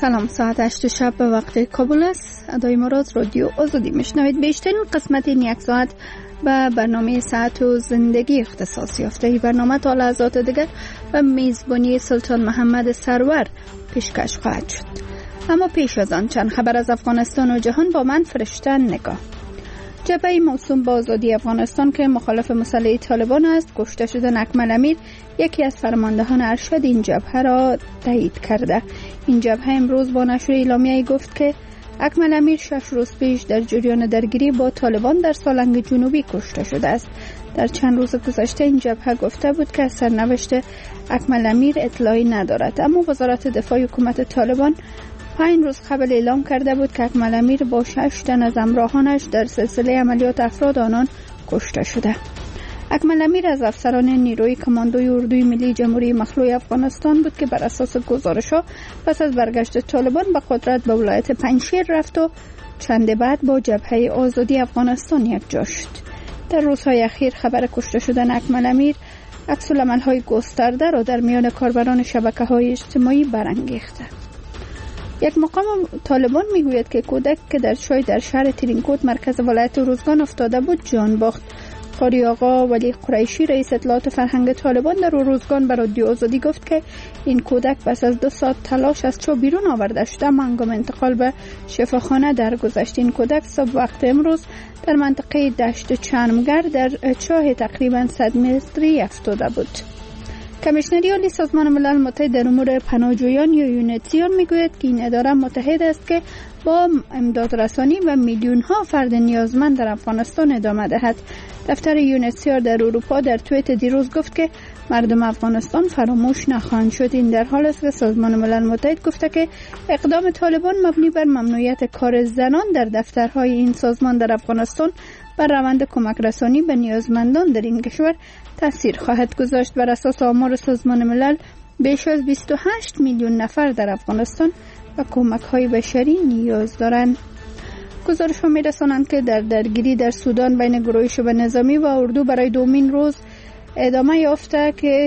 سلام، ساعت 8 شب به وقت کابل است. ادای مراد رادیو آزادی میشنوید. بیشترین قسمت این یک ساعت به برنامه ساعت و زندگی اختصاص یافته. این برنامه تا لحظات دیگر و میزبانی سلطان محمد سرور پیشکش خواهد شد. اما پیش از آن چند خبر از افغانستان و جهان با من فرشته نگاه. جبهه موسوم به آزادی افغانستان که مخالف مسلح طالبان است، کشته شدن اکمل امیر یکی از فرماندهان ارشد این جبهه را تایید کرده. این جبهه امروز با نشر اعلامیه‌ای گفت که اکمل امیر 6 روز پیش در جریان درگیری با طالبان در سالنگ جنوبی کشته شده است. در چند روز گذشته این جبهه گفته بود که سرنوشت اکمل امیر اطلاعی ندارد، اما وزارت دفاع حکومت طالبان 5 روز قبل اعلام کرده بود که اکمل امیر با 6 تن از همراهانش در سلسله عملیات افراد آنان کشته شده. اکمل امیر از افسران نیروی کماندوی اردوی ملی جمهوری مخلوع افغانستان بود که بر اساس گزارش‌ها پس از برگشت طالبان به قدرت به ولایت پنجشیر رفت و چند بعد با جبهه آزادی افغانستان یکجا شد. در روزهای اخیر خبر کشته شدن اکمل امیر عکس‌العمل‌های گسترده را در میان کاربران شبکه‌های اجتماعی برانگیخته. یک مقام طالبان میگوید که کودک که در چای در شهر ترینکوت مرکز ولایت روزگان افتاده بود جان باخت. قاری آقا ولی قریشی رئیس اطلاعات فرهنگ طالبان در روزگان به رادیو آزادی گفت که این کودک پس از 2 ساعت تلاش از چاه بیرون آورده شده، اما هنگام انتقال به شفاخانه درگذشت. این کودک صبح وقت امروز در منطقه دشت چرمگر در چاه تقریبا 100 متری افتاده بود. کمیشنری عالی سازمان ملل متحد در امور پناهجویان یا یونیتسیار میگوید که این اداره متحد است که با امداد رسانی و میلیون ها فرد نیازمند در افغانستان ادامه دهد. دفتر یونیتسیار در اروپا در توییت دیروز گفت که مردم افغانستان فراموش نخواهند شد. این در حال است که سازمان ملل متحد گفته که اقدام طالبان مبنی بر ممنوعیت کار زنان در دفترهای این سازمان در افغانستان بر روند کمک رسانی به نیازمندان در این کشور تاثیر خواهد گذاشت. بر اساس آمار سازمان ملل بیش از 28 میلیون نفر در افغانستان و کمک‌های بشری نیاز دارند. گزارش‌ها می‌رسانند که در درگیری در سودان بین گروه شبه نظامی و اردو برای دومین روز ادامه یافته که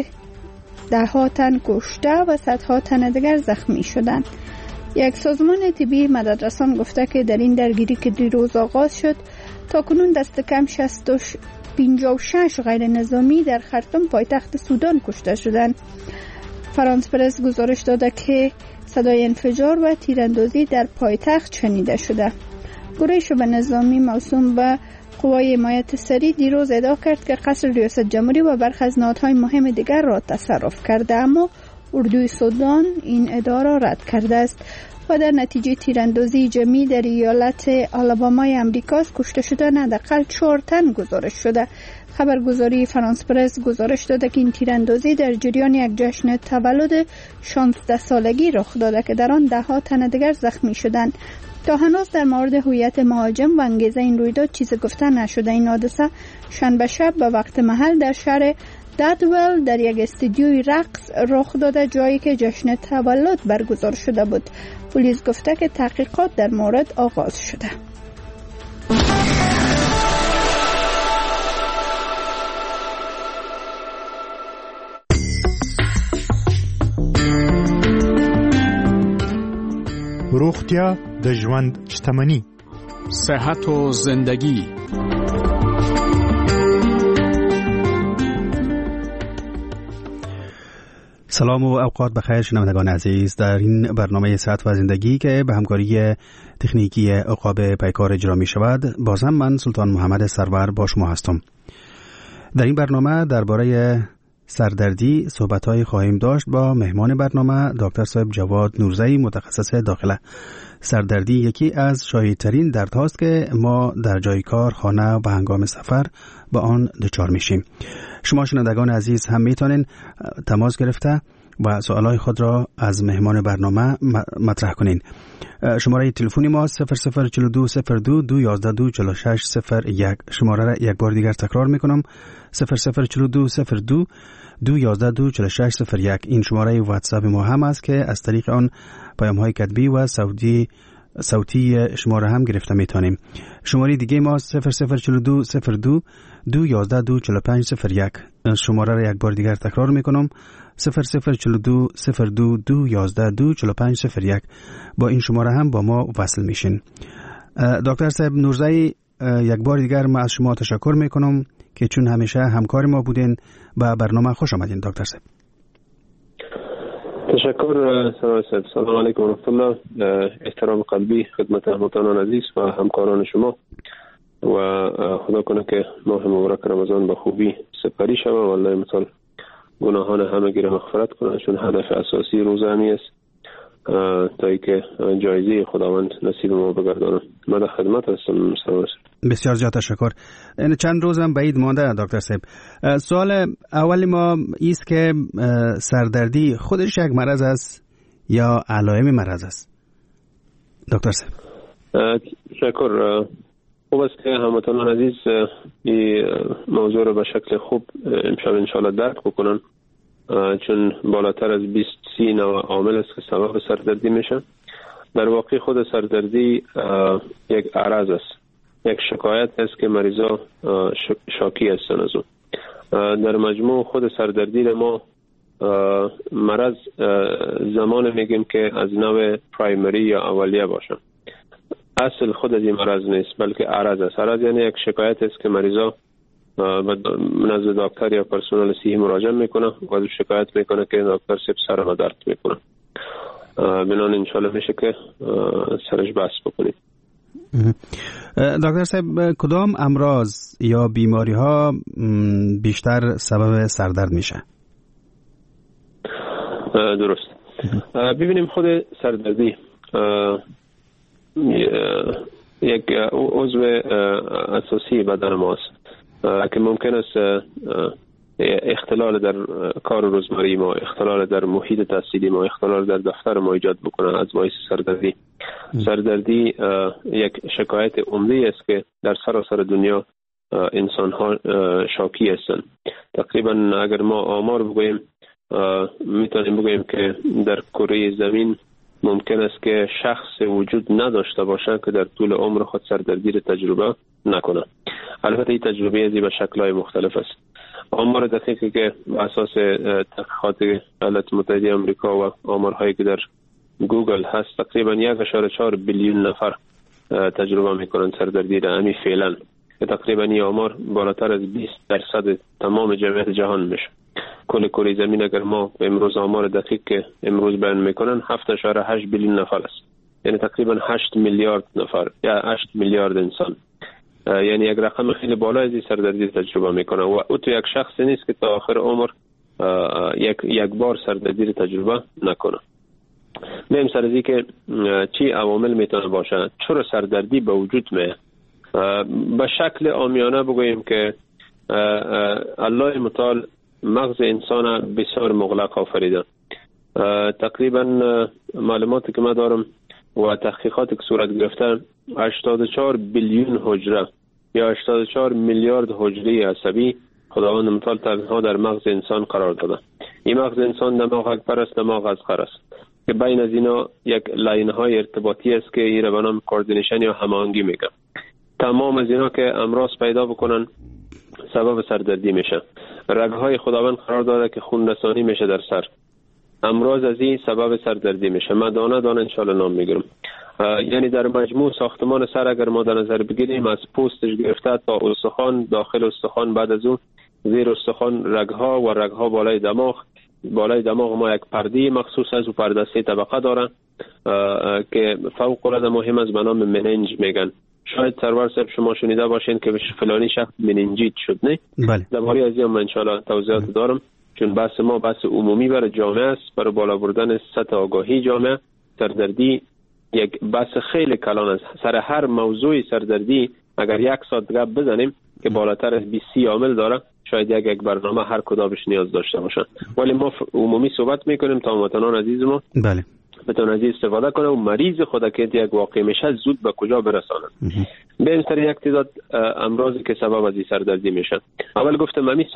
10 تن کشته و صدها تن دیگر زخمی شدند. یک سازمان طبی مددرسان گفته که در این درگیری که دیروز آغاز شد تا کنون دست کم 56 غیر نظامی در خرطوم پایتخت سودان کشته شدند. فرانس پرس گزارش داده که صدای انفجار و تیراندازی در پایتخت شنیده شده. گروه شبه نظامی موسوم به قوای حمایت سریع دیروز ادعا کرد که قصر ریاست جمهوری و برخی از نهادهای مهم دیگر را تصرف کرده، اما اردوی سودان این ادعا را رد کرده است و در نتیجه تیراندازی جمعی در ایالت آلابامای امریکا کشته شدن حداقل 4 تن گزارش شده. خبرگزاری فرانس پرس گزارش داده که این تیراندازی در جریان یک جشن تولد 16 سالگی رخ داده که در آن 10 تن دیگر زخمی شدند. تا هنوز در مورد هویت مهاجم و انگیزه این رویداد چیزی گفته نشده. این حادثه شنبه شب به وقت محل در شهر دادول در یک استودیوی رقص رخ داده، جایی که جشن تولد برگزار شده بود. پلیس گفته که تحقیقات در مورد آغاز شده. روغتیا د ژوند شتمني. صحت و زندگی. سلام و اوقات بخیر شنوندگان عزیز. در این برنامه صحت و زندگی که به همکاری تکنیکی عقاب پیکار اجرا می شود، باز هم من سلطان محمد سرور با شما هستم. در این برنامه درباره سردردی صحبت‌های خواهیم داشت با مهمان برنامه دکتر صاحب جواد نورزئی، متخصص داخله. سردردی یکی از شایع‌ترین دردهاست که ما در جای کار، خانه و هنگام سفر با آن دچار میشیم. شما شنوندگان عزیز هم میتونین تماس گرفته و سوالای خود را از مهمان برنامه مطرح کنین. شماره تلفنی ما 0042 02 211 246 01. شماره را یک بار دیگر تکرار میکنم: 0042 02 211 246 01. این شماره واتساپ ما هم است که از طریق آن پیام های کتبی و صوتی صوتی شماره هم گرفته میتونیم. شماره دیگه ما 0042 02 211 245 01. شماره را یک بار دیگر تکرار میکنم 0042 02 211 245 01. با این شماره هم با ما وصل میشین. دکتر صاحب نورزایی، یک بار دیگر ما از شما تشکر میکنم که چون همیشه همکار ما بودین و برنامه خوش آمدین. دکتر صاحب تشکر. سلام علیکم و رحمت الله. احترام قلبی خدمت هموطنان عزیز و همکاران شما و خدا کنه که ماه مبارک رمضان با خوبی سپری شود و الله متعال گناهان همگی را مغفرت کنه، چون هدف اساسی روزه همی است تا ای که جایزه خداوند نصیب ما بگردانه. من در خدمت هستم. بسیار زیاد تشکر. چند روز هم بعید مانده دکتر صاحب. سوال اول ما ایست که سردردی خودش یک مرض است یا علائم مرض است؟ دکتر صاحب تشکر. خوب است که هموطنان عزیز این موضوع رو به شکل خوب امشب انشاءالله درک بکنن، چون بالاتر از 20-30 نوع عامل است که سبب سردردی میشه. در واقع خود سردردی یک عرض است، یک شکایت است که مریضا شاکی هستن از اون. در مجموع خود سردردی رو ما مرض زمان میگیم که از نوع پرایمری یا اولیه باشه. اصل خود از این مرض نیست بلکه عرض است. عرض یعنی یک شکایت است که مریضا نزد دکتر یا پرسنل صحی مراجعه میکنه و شکایت میکنه که دکتر سر ما درد میکنه. بنان انشالله میشه که سرش بحث بکنیم. دکتر صاحب کدام امراض یا بیماری ها بیشتر سبب سردرد میشه؟ درست. ببینیم خود سردردی یک عضو اساسی بدن ماست که ممکن است اختلال در کار روزمره ما، اختلال در محیط تحصیلی ما، اختلال در دفتر ما ایجاد بکنه از باعث سردردی. سردردی یک شکایت عمده است که در سراسر دنیا انسان ها شاکی هستند. تقریبا اگر ما آمار بگوییم میتونیم بگوییم که در کره زمین ممکن است که شخص وجود نداشته باشه که در طول عمر خود سردردی را تجربه نکنه. البته این تجربه ازی به شکل‌های مختلف است. آمار دقیقی که اساس تحقیقات ایالات متحده آمریکا و آمارهایی که در گوگل هست تقریبا 1.4 بیلیون نفر تجربه میکنن سردردی را امی فعلا، که تقریبا این آمار بالاتر از 20% تمام جمعیت جهان میشه. کل کره زمین اگر ما امروز آمار دقیق که امروز بیان میکنن 7.8 بیلیون نفر است، یعنی تقریبا 8 میلیارد نفر یا 8 میلیارد انسان، یعنی یک رقم خیلی بالا از سردردی تجربه میکنه و او تو یک شخص نیست که تا آخر عمر یک بار سردردی رو تجربه نکنه. میم سرزی که چی عوامل میتونه باشه چرا سردردی به وجود میاد. به شکل عامیانه بگوییم که الله متعال مغز انسان بسیار مغلق آفریده. تقریبا معلوماتی که من دارم و تحقیقاتی که صورت گرفته 84 بیلیون حجره یا 84 میلیارد حجره عصبی خداوند متعال تنها در مغز انسان قرار داده. این مغز انسان دماغ اکبر است، دماغ اصغر است که بین از اینا یک لاین های ارتباطی است که این را به نام کوردینیشن یا هماهنگی میگن. تمام از اینا که امراض پیدا بکنن سبب سردردی میشه. رگهای خداوند قرار داده که خون رسانی میشه در سر. امراض از این سبب سردردی میشه. من دانه دانه انشالله نام میگیرم. یعنی در مجموع ساختمان سر اگر ما در نظر بگیریم از پوستش گرفته تا استخوان، داخل استخوان، بعد از اون زیر استخوان رگها و رگها بالای دماغ. بالای دماغ ما یک پرده مخصوص از و پرده 3 طبقه داره که فوق العاده مهم است به نام مننج میگن. شاید سرور صاحب شما شنیده باشین که فلانی شخص مننجیت شد، نه؟ بله. درباره از این من انشالله توضیحات دارم، چون بحث ما بحث عمومی برای جامعه است، برای بالا بردن سطح آگاهی جامعه. سردردی یک بحث خیلی کلان است. سر هر موضوع سردردی اگر یک ساعت گپ بزنیم که بالاتر از 20 عامل داره، شاید یک برنامه هر کدامش نیاز داشته باشه، ولی ما عمومی صحبت میکنیم تا هموطنان عزیز ما بله بتونه از استفاده کنه و مریض خود که یک واقع میشه زود به کجا برسانه. به سر یک تعداد امراضی که سبب از سردردی میشه. اول گفتم این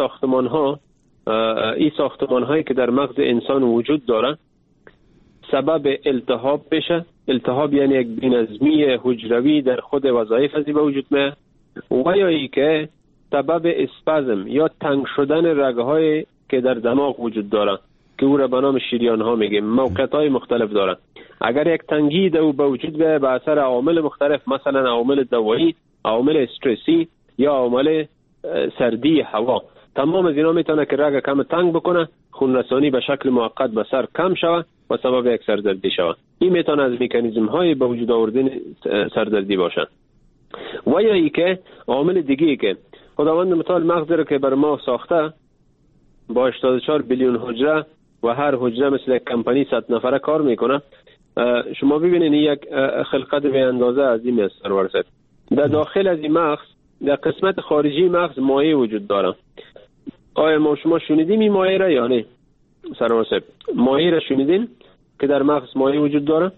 ساختمان هایی که در مغز انسان وجود داره سبب التهاب بشه التهاب یعنی یک بی‌نظمی حجروی در خود وظایف از به وجود میاد، و یا ای که سبب اسپازم یا تنگ شدن رگ‌های که در دماغ وجود داره که او را به نام شریان ها میگیم، موقعیت‌های مختلف داره. اگر یک تنگی در به وجود بیاید به اثر عوامل مختلف، مثلا عوامل دوایی، عوامل استرسی یا عوامل سردی هوا، تمام از اینا میتونه که رگ کم تنگ بکنه، خون رسانی به شکل موقت به سر کم شود و سبب یک سردردی شود. این میتونه از مکانیزم های به وجود آوردن سردردی باشه. و یا ای که عامل دیگه که خداوند متعال مغز رو که بر ما ساخته با 84 بیلیون حجره و هر حجره مثل یک کمپانی 100 نفره کار میکنه. شما ببینید یک خلقت به اندازه عظیم است سرور صاحب. در داخل از این مغز، در قسمت خارجی مغز مایع وجود داره. آیا ما شما شنیدیم این مایع را یا نه سرور صاحب؟ مایع را شنیدین که در مغز مایع وجود داره؟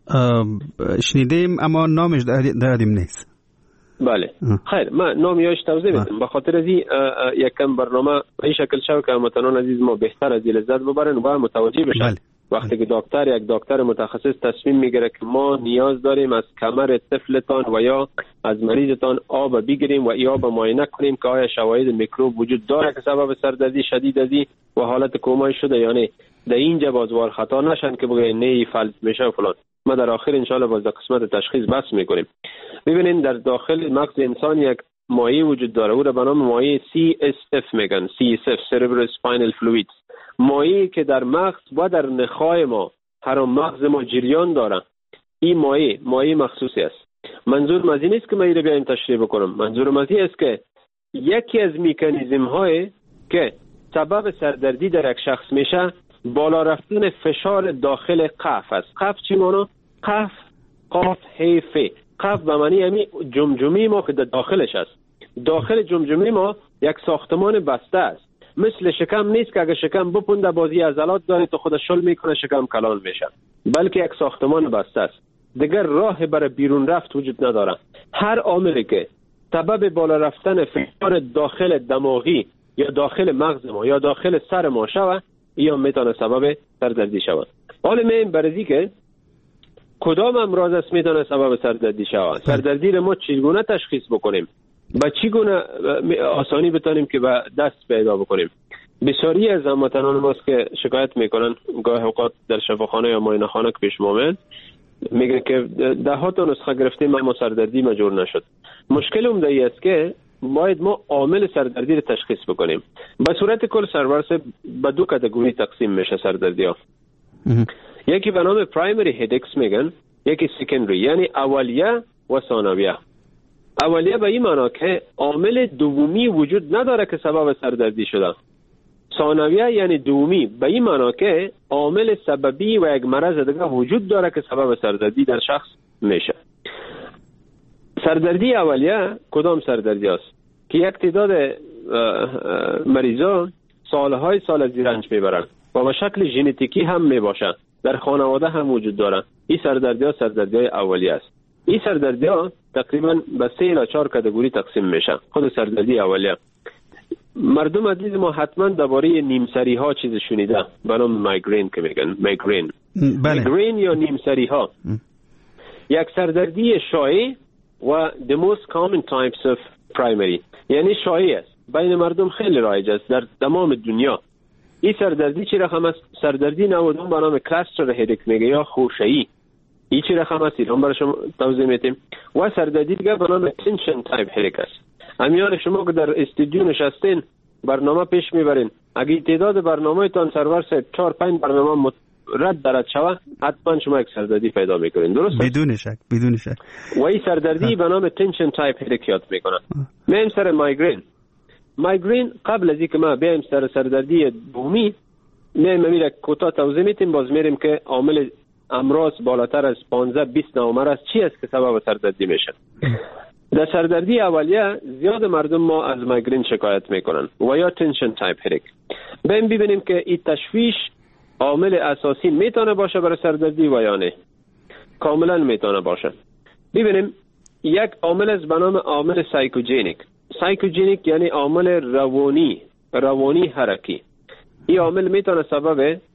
شنیدیم اما نامش دادیم نیست. بله خیر، من نامیاش توضیح میدم. به خاطر از این یکم برنامه به این شکل شد که هموطنان عزیز ما بهتر از لذت ببرن و متوجه بشن. بله. وقتی که یک دکتر متخصص تصمیم میگیره که ما نیاز داریم از کمر طفلتان و یا از مریضتان آب بگیریم و ای آب معاینه کنیم که آیا شواهد میکروب وجود داره که سبب سردردی شدید ازی و حالت کومایی شده یا نه، در اینجا بازوار خطا نشن که بگه نه فلج میشه و فلان. ما در آخر انشالله باز در قسمت تشخیص بحث میکنیم. ببینید در داخل مغز انسان یک مایع وجود داره، او را به نام مایع CSF میگن، CSF Cerebral Spinal Fluids، مایعی که در مغز و در نخای ما هر مغز ما جریان داره. این مایع مخصوصی است. منظور از این نیست که من اینو بیایم تشریح بکنم، منظورم از این است که یکی از مکانیزم های که سبب سردردی در یک شخص میشه بالا رفتن فشار داخل قف است. قف چی معنی؟ قف، قاف، ه، ف. قف به معنی همین جمجمه ما که در داخلش است. داخل جمجمه ما یک ساختمان بسته است. مثل شکم نیست که اگه شکم بپونده بازی عضلات داره تو خودش شل میکنه شکم کلان میشه، بلکه یک ساختمان بسته است. دیگر راه برای بیرون رفت وجود نداره. هر عاملی که سبب بالا رفتن فشار داخل دماغی یا داخل مغز ما یا داخل سر ما شود، یا میتونه سبب سردردی شود. حالا میم برزی که کدام امراض است میتونه سبب سردردی شود؟ سردردی رو ما چگونه تشخیص بکنیم؟ با چگونه آسانی بتونیم که به دست پیدا بکنیم؟ بسیاری از هموطنان ماست که شکایت میکنن گاه اوقات در شفاخانه یا معاینه خانه که پیش ما میگن که ده ها تا نسخه گرفتیم اما سردردی مجور نشد. مشکل اومده است که باید ما عامل سردردی رو تشخیص بکنیم. به صورت کل سرورس به دو کاتگوری تقسیم میشه سردردی ها. یکی به نام پرایمری هیدکس میگن، یکی سکندری، یعنی اولیه و ثانویه. اولیه به این معنی که عامل دومی وجود نداره که سبب سردردی شده. ثانویه یعنی دومی به این معنی که عامل سببی و یک مرض دیگه وجود داره که سبب سردردی در شخص میشه. سردردی اولیه کدام سردردی است؟ که یک تعداد مریضا سالهای سال از رنج میبرن و به شکل ژنتیکی هم میباشه، در خانواده هم وجود داره. این سردردی ها سردردی های اولیه است. این سردردی ها تقریبا به 3 الی 4 کاتگوری تقسیم میشه. خود سردردی اولیه مردم عزیز ما حتما درباره نیمسری ها چیز شنیده به نام مایگرین که میگن مایگرین. مایگرین یا نیمسری ها یک سردردی شایع و the most common types of primary، یعنی شایع است، بین مردم خیلی رایج است در تمام دنیا. این سردردی چی رقم است؟ سردردی نودون به نام کلاستر هیدک میگه یا خوشه‌ای. این چی رقم است؟ ایران برای شما توضیح میدیم. و سردردی دیگه به نام تنشن تایپ هیدک است. امیان شما که در استودیو نشستین برنامه پیش میبرین، اگه تعداد برنامه تان سرور سے 4-5 برنامه رد درد شوه حتما شما یک سردردی پیدا میکنین. درست؟ بدون شک. و این سردردی به نام تنشن تایپ هیدک یاد میکنن. میم سر مایگرین قبل از اینکه ما بیایم سر سردردی دومی میریم کوتاه توضیح میتیم، باز میریم که عامل امراض بالاتر از 15-20 نوع است چی است که سبب سردردی میشه. در سردردی اولیه زیاد مردم ما از مایگرین شکایت میکنن و یا تنشن تایپ هیدک. بریم ببینیم که این تشویش عامل اساسی میتونه باشه برای سردردی و یا نه. کاملا میتونه باشه. ببینیم یک عامل از به نام عامل سایکوجینیک یعنی عامل روانی حرکی. این عامل میتونه سبب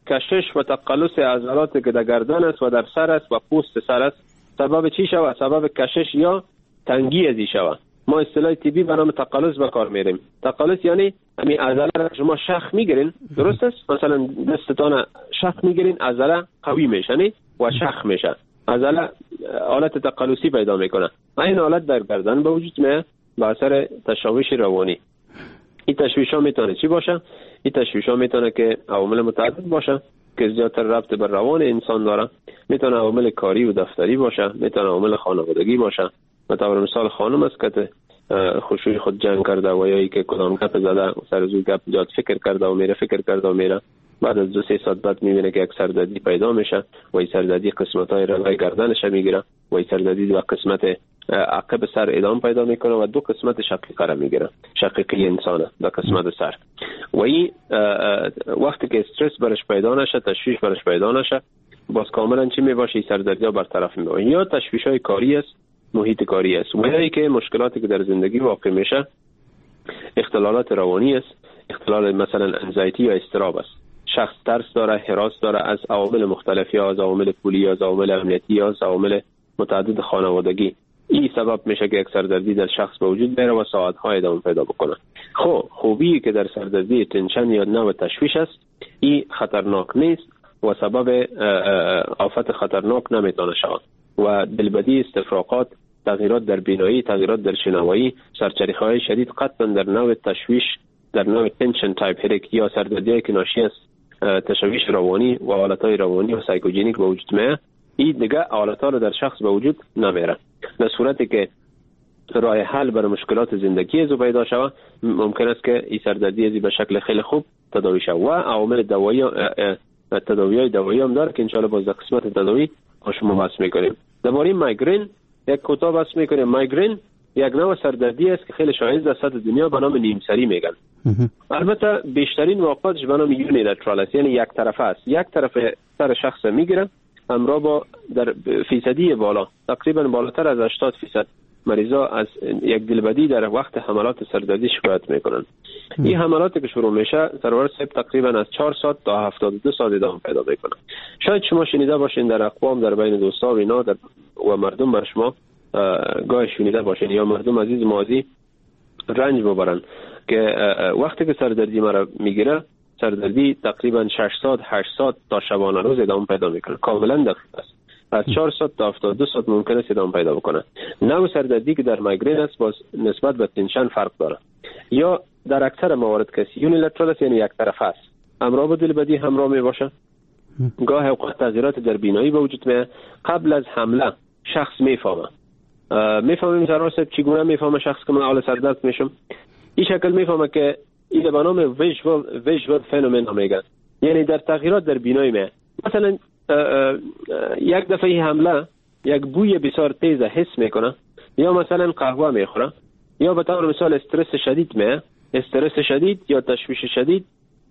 کشش و تقلص عضلات که در گردن است و در سر است و پوست سر است سبب چی شود؟ سبب کشش یا تنگی ازی شود. ما اصطلاح طبی به نام تقلص به کار میریم. تقلص یعنی همین عضله را شما شخ میگیرین، درست است؟ مثلا دستتان شخ میگیرین، عضله قوی میشه نه و شخ میشه، عضله حالت تقلصی پیدا میکنه. این حالت در گردن به وجود میاد به اثر تشویش روانی. این تشویش ها میتونه چی باشه؟ این تشویش ها میتونه که عوامل متعدد باشه که زیادتر ربط به روان انسان داره. میتونه عوامل کاری و دفتری باشه، میتونه عوامل خانوادگی باشه. مثلا مثال خانم است که خوشوی خود جنگ کرده و یا ای که کدام گپ زده سر زوی گپ زیاد فکر کرده و میره بعد از 2-3 ساعت بعد میبینه که یک سردردی پیدا میشه و این سردردی قسمت‌های روی گردنش میگیره و این سردردی و قسمت عقب سر ادام پیدا میکنه و 2 قسمت شقیقه را میگیره، شقیقی انسانه در قسمت سر. و این وقتی که استرس برش پیدا نشه، تشویش برش پیدا نشه، باز کاملا چی میباشه؟ این سردردی ها برطرف میشه. یا تشویش های کاری است، محیط کاری است، و یا ای که مشکلاتی که در زندگی واقع میشه اختلالات روانی است، اختلال مثلا انزایتی یا اضطراب است. شخص ترس داره، هراس داره از عوامل مختلفی، از عوامل پولی، از عوامل امنیتی، از عوامل متعدد خانوادگی. این سبب میشه که یک سردردی در شخص به وجود بیاره و ساعت‌ها ادامه پیدا بکنه. خوبی که در سردردی تنشن یا نوع تشویش است، این خطرناک نیست و سبب آفت خطرناک نمیتونه شود و دلبدی، استفراغات، تغییرات در بینایی، تغییرات در شنوایی، سرچریخه‌های شدید قطعا در نوع تشویش، در نوع تنشن تایپ هدک یا سردردی که ناشی از تشویش روانی و حالتهای روانی و سایکوژنیک به وجود میاد، این دیگه حالتها رو در شخص به وجود نمیاره. در صورتی که راه حل برای مشکلات زندگی از پیدا شود، ممکن است که این سردردی ازی به شکل خیلی خوب تداوی شود و عوامل دوایی هم داره که انشاءالله باز در قسمت تداوی با شما بحث میکنیم. درباره مایگرین یک کوتاه بحث میکنیم. مایگرین یک نوع سردردی است که خیلی شایع در سطح دنیا به نام نیمسری میگن. البته بیشترین واقعاتش به نام یونیلترال است، یعنی یک طرفه است. یک طرف سر شخص میگیره همراه با در فیصدی بالا، تقریبا بالاتر از 80% مریضا از یک دلبدی در وقت حملات سردردی شکایت میکنن. این حملات که شروع میشه سرور صاحب تقریبا از 4 ساعت تا 72 ساعت ادامه پیدا میکنه. شاید شما شنیده باشین در اقوام، در بین دوستا و اینا و مردم بر شما گاه شنیده باشین یا مردم عزیز مازی رنج ببرن که وقتی که سردردی مرا میگیره، سردردی تقریبا 6 ساعت 8 ساعت تا شبانه روز ادامه پیدا میکنه. کاملا دقیق است. از 4 ساعت تا 72 ساعت ممکن است ادامه پیدا بکنه. نوع سردردی که در مایگرین است باز نسبت به تنشن فرق داره. یا در اکثر موارد کسی یونیلترال است، یعنی یک طرفه است، همراه با دلبدی همراه می باشه. گاه اوقات تغییرات در بینایی به وجود میاد. قبل از حمله شخص میفهمه مثلا چگونه میفهمه شخص که من حال سردرد میشم. این شکل میفهمه که این به نام ویژوال فنومن میگن، یعنی در تغییرات در بینایی میاد. مثلا یک دفعه حمله یک بوی بسیار تیز حس میکنه، یا مثلا قهوه میخوره، یا به طور مثال استرس شدید میاد. استرس شدید یا تشویش شدید،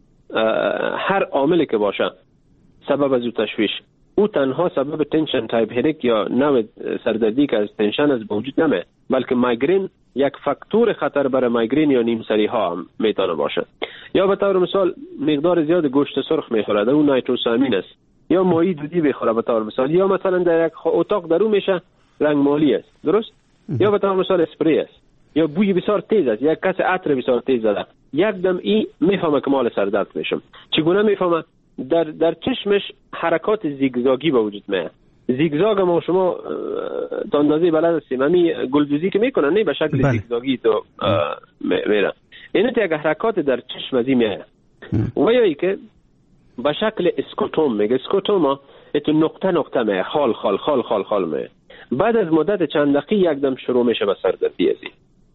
هر عاملی که باشه سبب از او تشویش، او تنها سبب تنشن تایپ هدک یا نوع سردردی که از تنشن از وجود نمیاد، بلکه مایگرین یک فاکتور خطر برای مایگرین یا نیمسری ها هم میتونه باشه. یا به طور مثال مقدار زیاد گوشت سرخ میخوره، اون نایتروسامین است، یا ماهی دودی بخوره به طور مثال، یا مثلا در یک اتاق درو میشه رنگ مالی است، درست؟ یا به طور مثال اسپری است، یا بوی بسیار تیز است، یک کس عطر بسیار تیز زده، یک دم این میفهمه که مال سردرد میشم. چگونه میفهمه؟ در چشمش حرکات زیگزاگی به وجود میاد. زیگزاگ ما شما تا اندازه بلد هستیم، همین گلدوزی که میکنن نه به شکل زیگزاگی تو میره، این یک حرکات در چشم ازی میاد. و یا ای که به شکل اسکوتوم میگه. اسکوتوما اتو نقطه نقطه میاد، خال خال خال خال خال میاد. بعد از مدت چند دقیقه یک دم شروع میشه به سردردی ازی.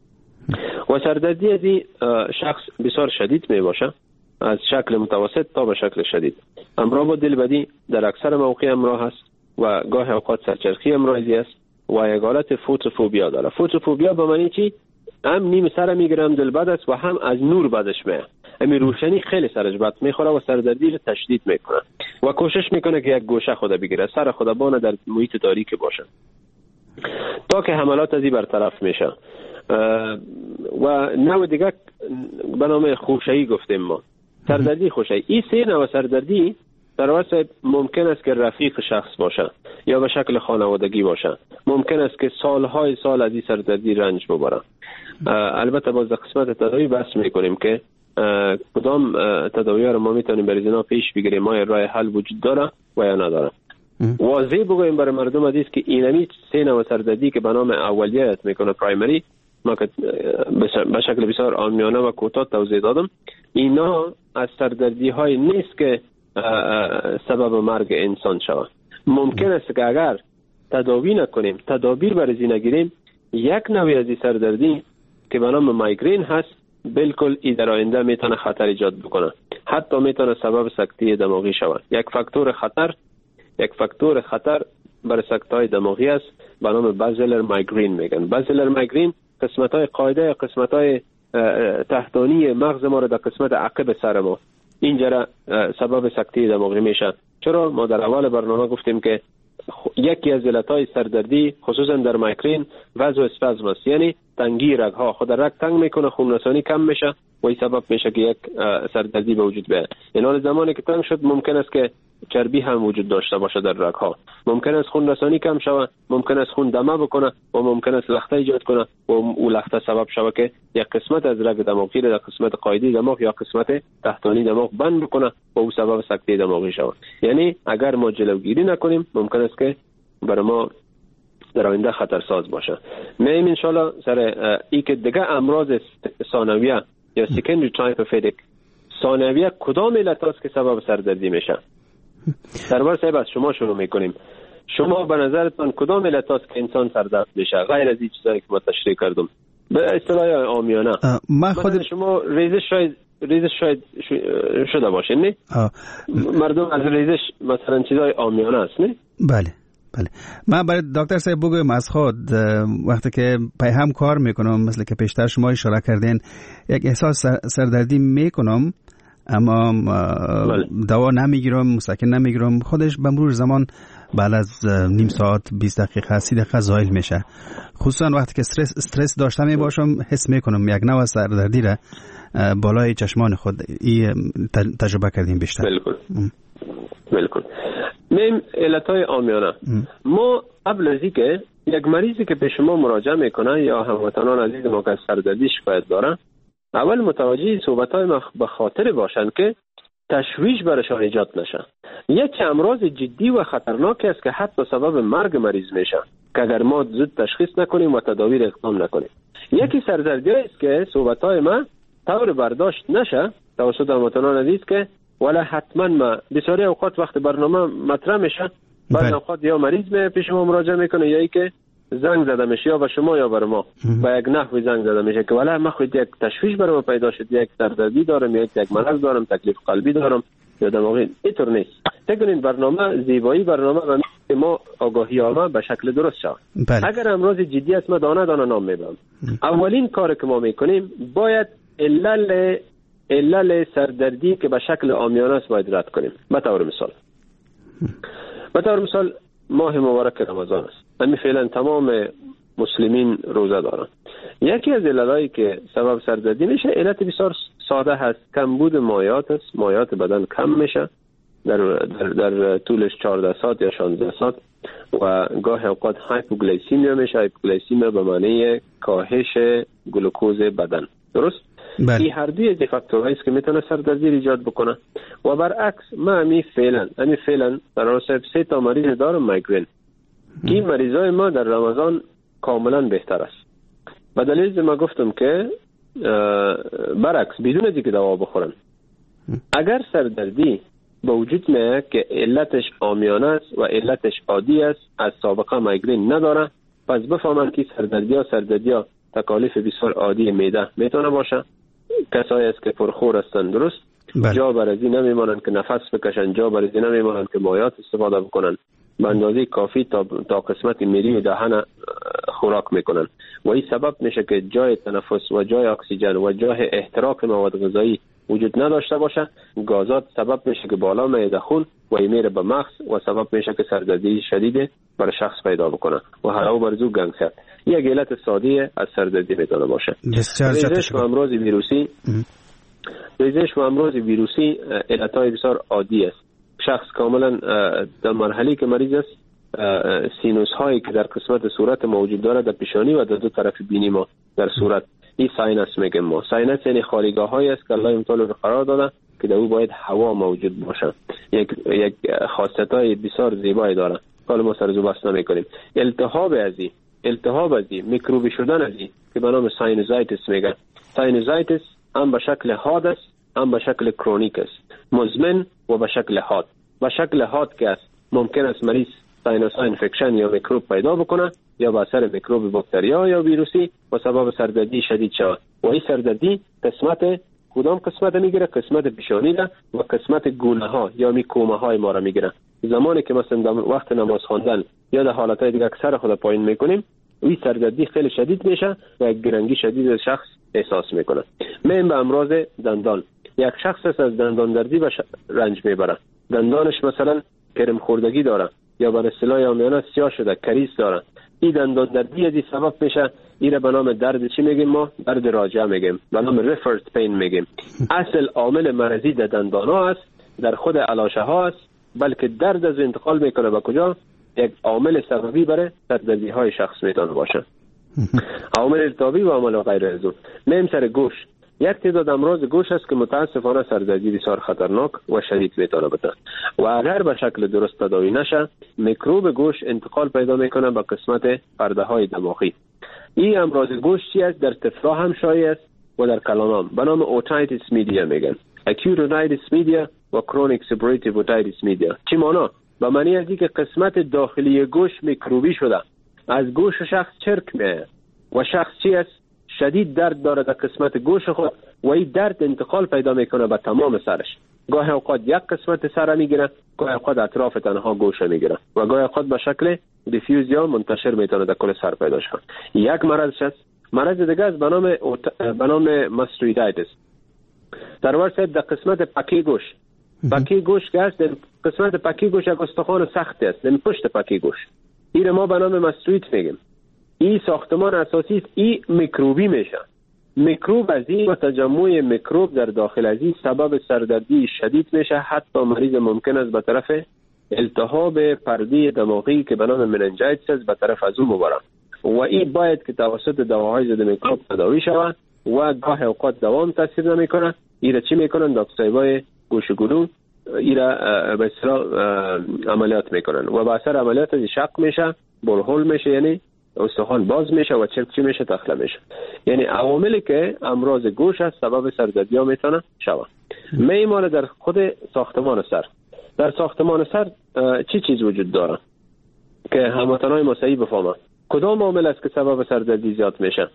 و سردردی ازی شخص بسیار شدید می باشه، از شکل متوسط تا به شکل شدید. همراه با دلبدی در اکثر مواقع همراه است و گاه اوقات سرچرخی همراهی است و یک حالت فوتوفوبیا داره. فوتوفوبیا به معنی چی؟ هم نیم سر میگیرم دلبد است و هم از نور بدش میاد. همین روشنی خیلی سرش بد میخوره و سردردی رو تشدید میکنه و کوشش میکنه که یک گوشه خود بگیره، سر خود بانه در محیط تاریک باشه تا که حملات ازی برطرف میشه. و نوع دیگه به نام خوشایی گفتیم ما، سردردی خوشایی. این سه نوع سردردی در ممکن است که رفیق شخص باشه یا به شکل خانوادگی باشه، ممکن است که سالهای سال از این سردردی رنج ببره. البته باز در قسمت تداوی بحث میکنیم که کدام تداوی ها رو ما میتونیم برای اینا پیش بگیریم، ما راه حل وجود داره و یا نداره. واضح بگویم برای مردم عزیز که اینمی 3 نوع سردردی که به نام اولیت میکنه پرایمری، ما که به شکل بسیار عامیانه و کوتاه توضیح دادم، اینا از سردردی های نیست که سبب مرگ انسان شود. ممکن است که اگر تداوی نکنیم، تدابیر برای نگیریم، یک نوعی از سردردی که به نام مایگرین هست بالکل ای در آینده میتونه خطر ایجاد بکنه، حتی میتونه سبب سکته دماغی شود. یک فاکتور خطر برای سکته های دماغی است به نام بازیلر مایگرین میگن. بازیلر مایگرین قسمت های قاعده، قسمت های تحتانی مغز ما رو در قسمت عقب سر ما اینجا سبب سکته دماغی میشه. چرا؟ ما در اول برنامه گفتیم که یکی از علتهای سردردی خصوصا در مایگرین وضع اسپازم است، یعنی تنگی رگ ها. خود رگ تنگ میکنه، خون رسانی کم میشه و این سبب میشه که یک سردردی به وجود بیاد. یعنی زمانی که تنگ شد ممکن است که چربی هم وجود داشته باشه در رگ ها، ممکن است خون رسانی کم شود، ممکن است خون دمه بکنه و ممکن است لخته ایجاد کنه و او لخته سبب شود که یک قسمت از رگ دماغی را در قسمت قاعده دماغ یا قسمت تحتانی دماغ بند بکنه و او سبب سکته دماغی شود. یعنی اگر ما جلوگیری نکنیم ممکن است که برای ما در آینده خطرساز باشه. میم ان شاء الله سر ای که دیگه امراض ثانویه یا سکندری تایپ اف هدیک ثانویه کدام علت است که سبب سردردی میشه؟ سرور صاحب از شما شروع میکنیم. شما به نظرتان کدام علت است که انسان سردرد میشه غیر از این چیزایی که ما تشریح کردم به اصطلاح عامیانه؟ مثلا شما ریزش شاید شده باشه نه؟ مردم از ریزش مثلا چیزای عامیانه است نه؟ بله. من برای دکتر صاحب بگویم از خود وقتی که پیهم کار میکنم مثل که پیشتر شما اشاره کردین یک احساس سردردی میکنم اما دوا نمیگیرم، مسکن نمیگیرم، خودش به مرور زمان بعد از نیم ساعت 20 دقیقه 30 دقیقه زایل میشه. خصوصا وقتی که استرس داشته می باشم حس میکنم یک نوع سردردی را بالای چشمان خود تجربه کردیم بیشتر. بالکل. میم علتهای عامیانه. ما قبل از اینکه یک مریضی که به شما مراجعه میکنه یا هموطنان عزیز ما که سردردی شکایت داره، اول متوجه صحبت‌های ما به خاطر باشند که تشویش برشان ایجاد نشه. یک امراض جدی و خطرناک است که حتی سبب مرگ مریض میشه که اگر ما زود تشخیص نکنیم و تداوی اقدام نکنیم. یکی سردردی است که صحبت‌های ما طور برداشت نشه توسط هموطنان عزیز که ولی حتما ما بسیاری اوقات وقت برنامه مطرح میشه بعضی اوقات یا مریض پیش ما مراجعه میکنه یا ای که زنگ زده میشه یا به شما یا بر ما با یک نحوی زنگ زده میشه که ولی من خود یک تشویش برای ما پیدا شد، یک سردردی دارم یا یک مرض دارم، تکلیف قلبی دارم یا دماغی. اینطور نیست. ببینید برنامه زیبایی برنامه و ما آگاهی آما به شکل درست شد. اگر امراض جدی است ما دانه دانه نام میبرم. اولین کار که ما میکنیم باید علل سردردی که به شکل عامیانه است باید رد کنیم. به طور مثال ماه مبارک رمضان است. همین فعلا تمام مسلمین روزه دارن. یکی از علتایی که سبب سردردی میشه علت بسیار ساده هست، کمبود مایعات است. مایعات بدن کم میشه در طولش 14 ساعت یا 16 ساعت و گاه اوقات هایپوگلیسیمیا میشه. هایپوگلیسیمیا به معنی کاهش گلوکوز بدن. درست؟ این هر دوی از فاکتورهایی است که میتونه سردردی ایجاد بکنه. و برعکس ما همین فعلا در راسته 3 تا مریض دارم مایگرین. این مریضای ما در رمضان کاملا بهتر است. و دلیل ما گفتم که برعکس بدون از اینکه دوا بخورن اگر سردردی به وجود میاد که علتش عامیانه است و علتش عادی است، از سابقه مایگرین نداره، پس بفهمن که سردردی ها تکالیف بسیار عادی معده میتونه باشه. کسایی است که پرخور هستن، درست؟ جا برازی نمیمانن که نفس بکشن، جا برازی نمیمانن که مایعات استفاده بکنن، به اندازه کافی تا قسمت میری و دهن خوراک میکنن و این سبب میشه که جای تنفس و جای اکسیژن و جای احتراق مواد غذایی وجود نداشته باشه. گازات سبب میشه که بالا میاد خون و این میره به مغز و سبب میشه که سردردی شدید برای شخص پیدا بکنه و هر او برزو گنگسر. یک علت ساده از سردردی میتونه باشه. ریزش و امراض ویروسی علتهای بسیار عادی است. شخص کاملا در مرحله که مریض است سینوس هایی که در قسمت صورت موجود داره در پیشانی و در دو طرف بینی ما در صورت، این ساینس میگیم ما. ساینس یعنی خالیگاه هایی است که الله متعال رو قرار داده که در او باید هوا موجود باشه. یک خاصیت های بسیار زیبایی داره. حالا ما سر بحث نمیکنیم. التهاب ازی میکروبی شدن ازی که به نام ساینوزایتس میگن. ساینوزایتس هم به شکل حاد است هم به شکل کرونیک است، مزمن و به شکل حاد. به شکل حاد که است ممکن است مریض ساینوس انفکشن یا میکروب پیدا بکنه یا به اثر میکروب باکتریا یا ویروسی و سبب سردردی شدید شود. و این سردردی قسمت کدام قسمت میگیره؟ قسمت پیشانی ده و قسمت گونه ها یا میکومه های ما را میگیره. زمانی که مثلا وقت نماز خواندن یا در حالت های دیگه سر خود پایین میکنیم این سردردی خیلی شدید میشه و یک گرنگی شدید شخص احساس میکنه. میم به امراض دندان، یک شخص از دندان دردی رنج میبره، دندانش مثلا کرم خوردگی داره یا به اصطلاح عامیانه سیاه شده، کریز داره. این دندان دردی از این سبب میشه. این به نام درد چی میگیم ما؟ درد راجع میگیم، به نام ریفرد پین میگیم. اصل عامل مرضی در دندان ها است، در خود علاشه ها است، بلکه درد از انتقال میکنه به کجا؟ یک عامل سببی برای سردردی های شخص میتونه باشه. عامل التهابی و عامل غیر از اون. میم سر گوش، یک تعداد امراض گوش است که متاسفانه سردردی بسیار خطرناک و شدید میتونه بده و اگر به شکل درست تداوی نشه میکروب گوش انتقال پیدا میکنه به قسمت پرده های دماغی. این امراض گوش چی است؟ در طفلا هم شایع است و در کلانام به نام اوتایتیس میدیا میگن. اکیوت اوتایتیس میدیا و کرونیک سپراتیو اوتایتیس میدیا. چی معنی؟ به معنی از اینکه قسمت داخلی گوش میکروبی شده، از گوش شخص چرک میاد و شخص چی است؟ شدید درد داره در قسمت گوش خود و این درد انتقال پیدا میکنه به تمام سرش. گاهی اوقات یک قسمت سر میگیره، گاهی اوقات اطراف تنها گوش میگیره و گاهی اوقات به شکل دیفیوز یا منتشر میتونه در کل سر پیدا شه. یک مرض است. مرض دیگه است به نام ماستویدایتس. در ورسه در قسمت پکی گوش. پکی گوش که است، قسمت پکی گوش یک استخوان سخت است، در پشت پکی گوش. این ما به نام ماستوید میگیم. این ساختمان اساسی است. این میکروبی میشه. میکروب از این و تجمع میکروب در داخل از این سبب سردردی شدید میشه. حتی مریض ممکن است به طرف التهاب پرده دماغی که به نام مننجایتس است به طرف از اون ببره و این باید که توسط دواهای ضد میکروب تداوی شود و گاه اوقات دوام تاثیر نمیکنه. ایره چی میکنن؟ دکترای گوش گلو ایره به اصطلاح عملیات میکنن و به اثر عملیات از شق میشه، برهول میشه، یعنی استخوان باز میشه و چرکی میشه، تخله میشه. یعنی عواملی که امراض گوش است سبب سردردی ها میتونه شود. میمانه در خود ساختمان سر. در ساختمان سر چی چیز وجود داره که هموطنای ما صحیح بفهمن کدام عامل است که سبب سردردی زیاد میشه؟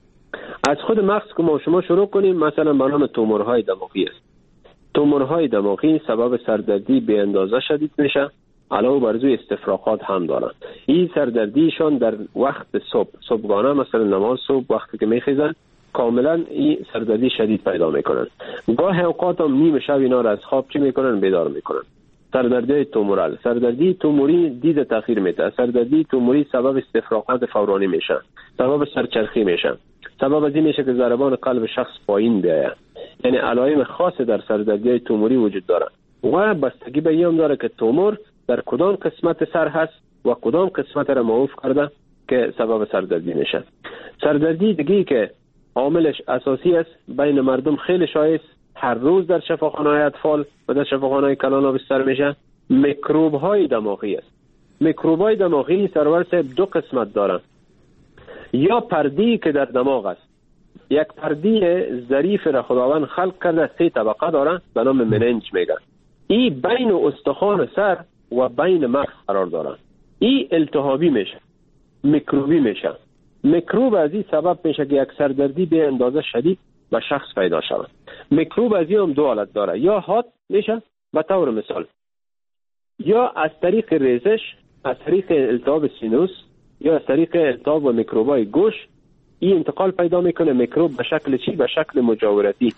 از خود مغز که ما شما شروع کنیم، مثلا به نام تومورهای دماغی است. تومورهای دماغی سبب سردردی به اندازه شدید میشه، علاوه بر زوی استفراغات هم دارن. این سردردیشان در وقت صبحگانه مثلا نماز صبح وقتی که میخیزن کاملا این سردردی شدید پیدا میکنن. گاه اوقات هم نیم شب اینا را از خواب چی میکنن؟ بیدار میکنن. سردردی تومورال، سردردی توموری دید تاخیر میده. سردردی توموری سبب استفراغات فورانی میشه، سبب سرچرخی میشه، سبب از این میشه که ضربان قلب شخص پایین بیاید. یعنی علائم خاص در سردردی توموری وجود داره و بستگی به این داره که تومور در کدام قسمت سر هست و کدام قسمت را معوف کرده که سبب سردردی میشه. سردردی دیگه که عاملش اساسی است بین مردم خیلی شایع است، هر روز در شفاخانه‌های اطفال و در شفاخانه‌های کلان بستر میشه، میکروب‌های دماغی است. میکروب‌های دماغی سرور صاحب دو قسمت دارن. یا پرده‌ای که در دماغ است، یک پرده ظریف را خداوند خلق کرده، 3 طبقه داره به نام مننج میگن. این بین استخوان سر و بین مغز قرار داره. این التهابی میشه، میکروبی میشه. میکروب از این سبب میشه که یک سردردی به اندازه شدید به شخص پیدا شود. میکروب از این هم دو حالت داره، یا حاد میشه به طور مثال، یا از طریق ریزش، از طریق التهاب سینوس، یا از طریق التهاب و میکروبای گوش. این انتقال پیدا میکنه میکروب به شکل چی؟ به شکل مجاورتی.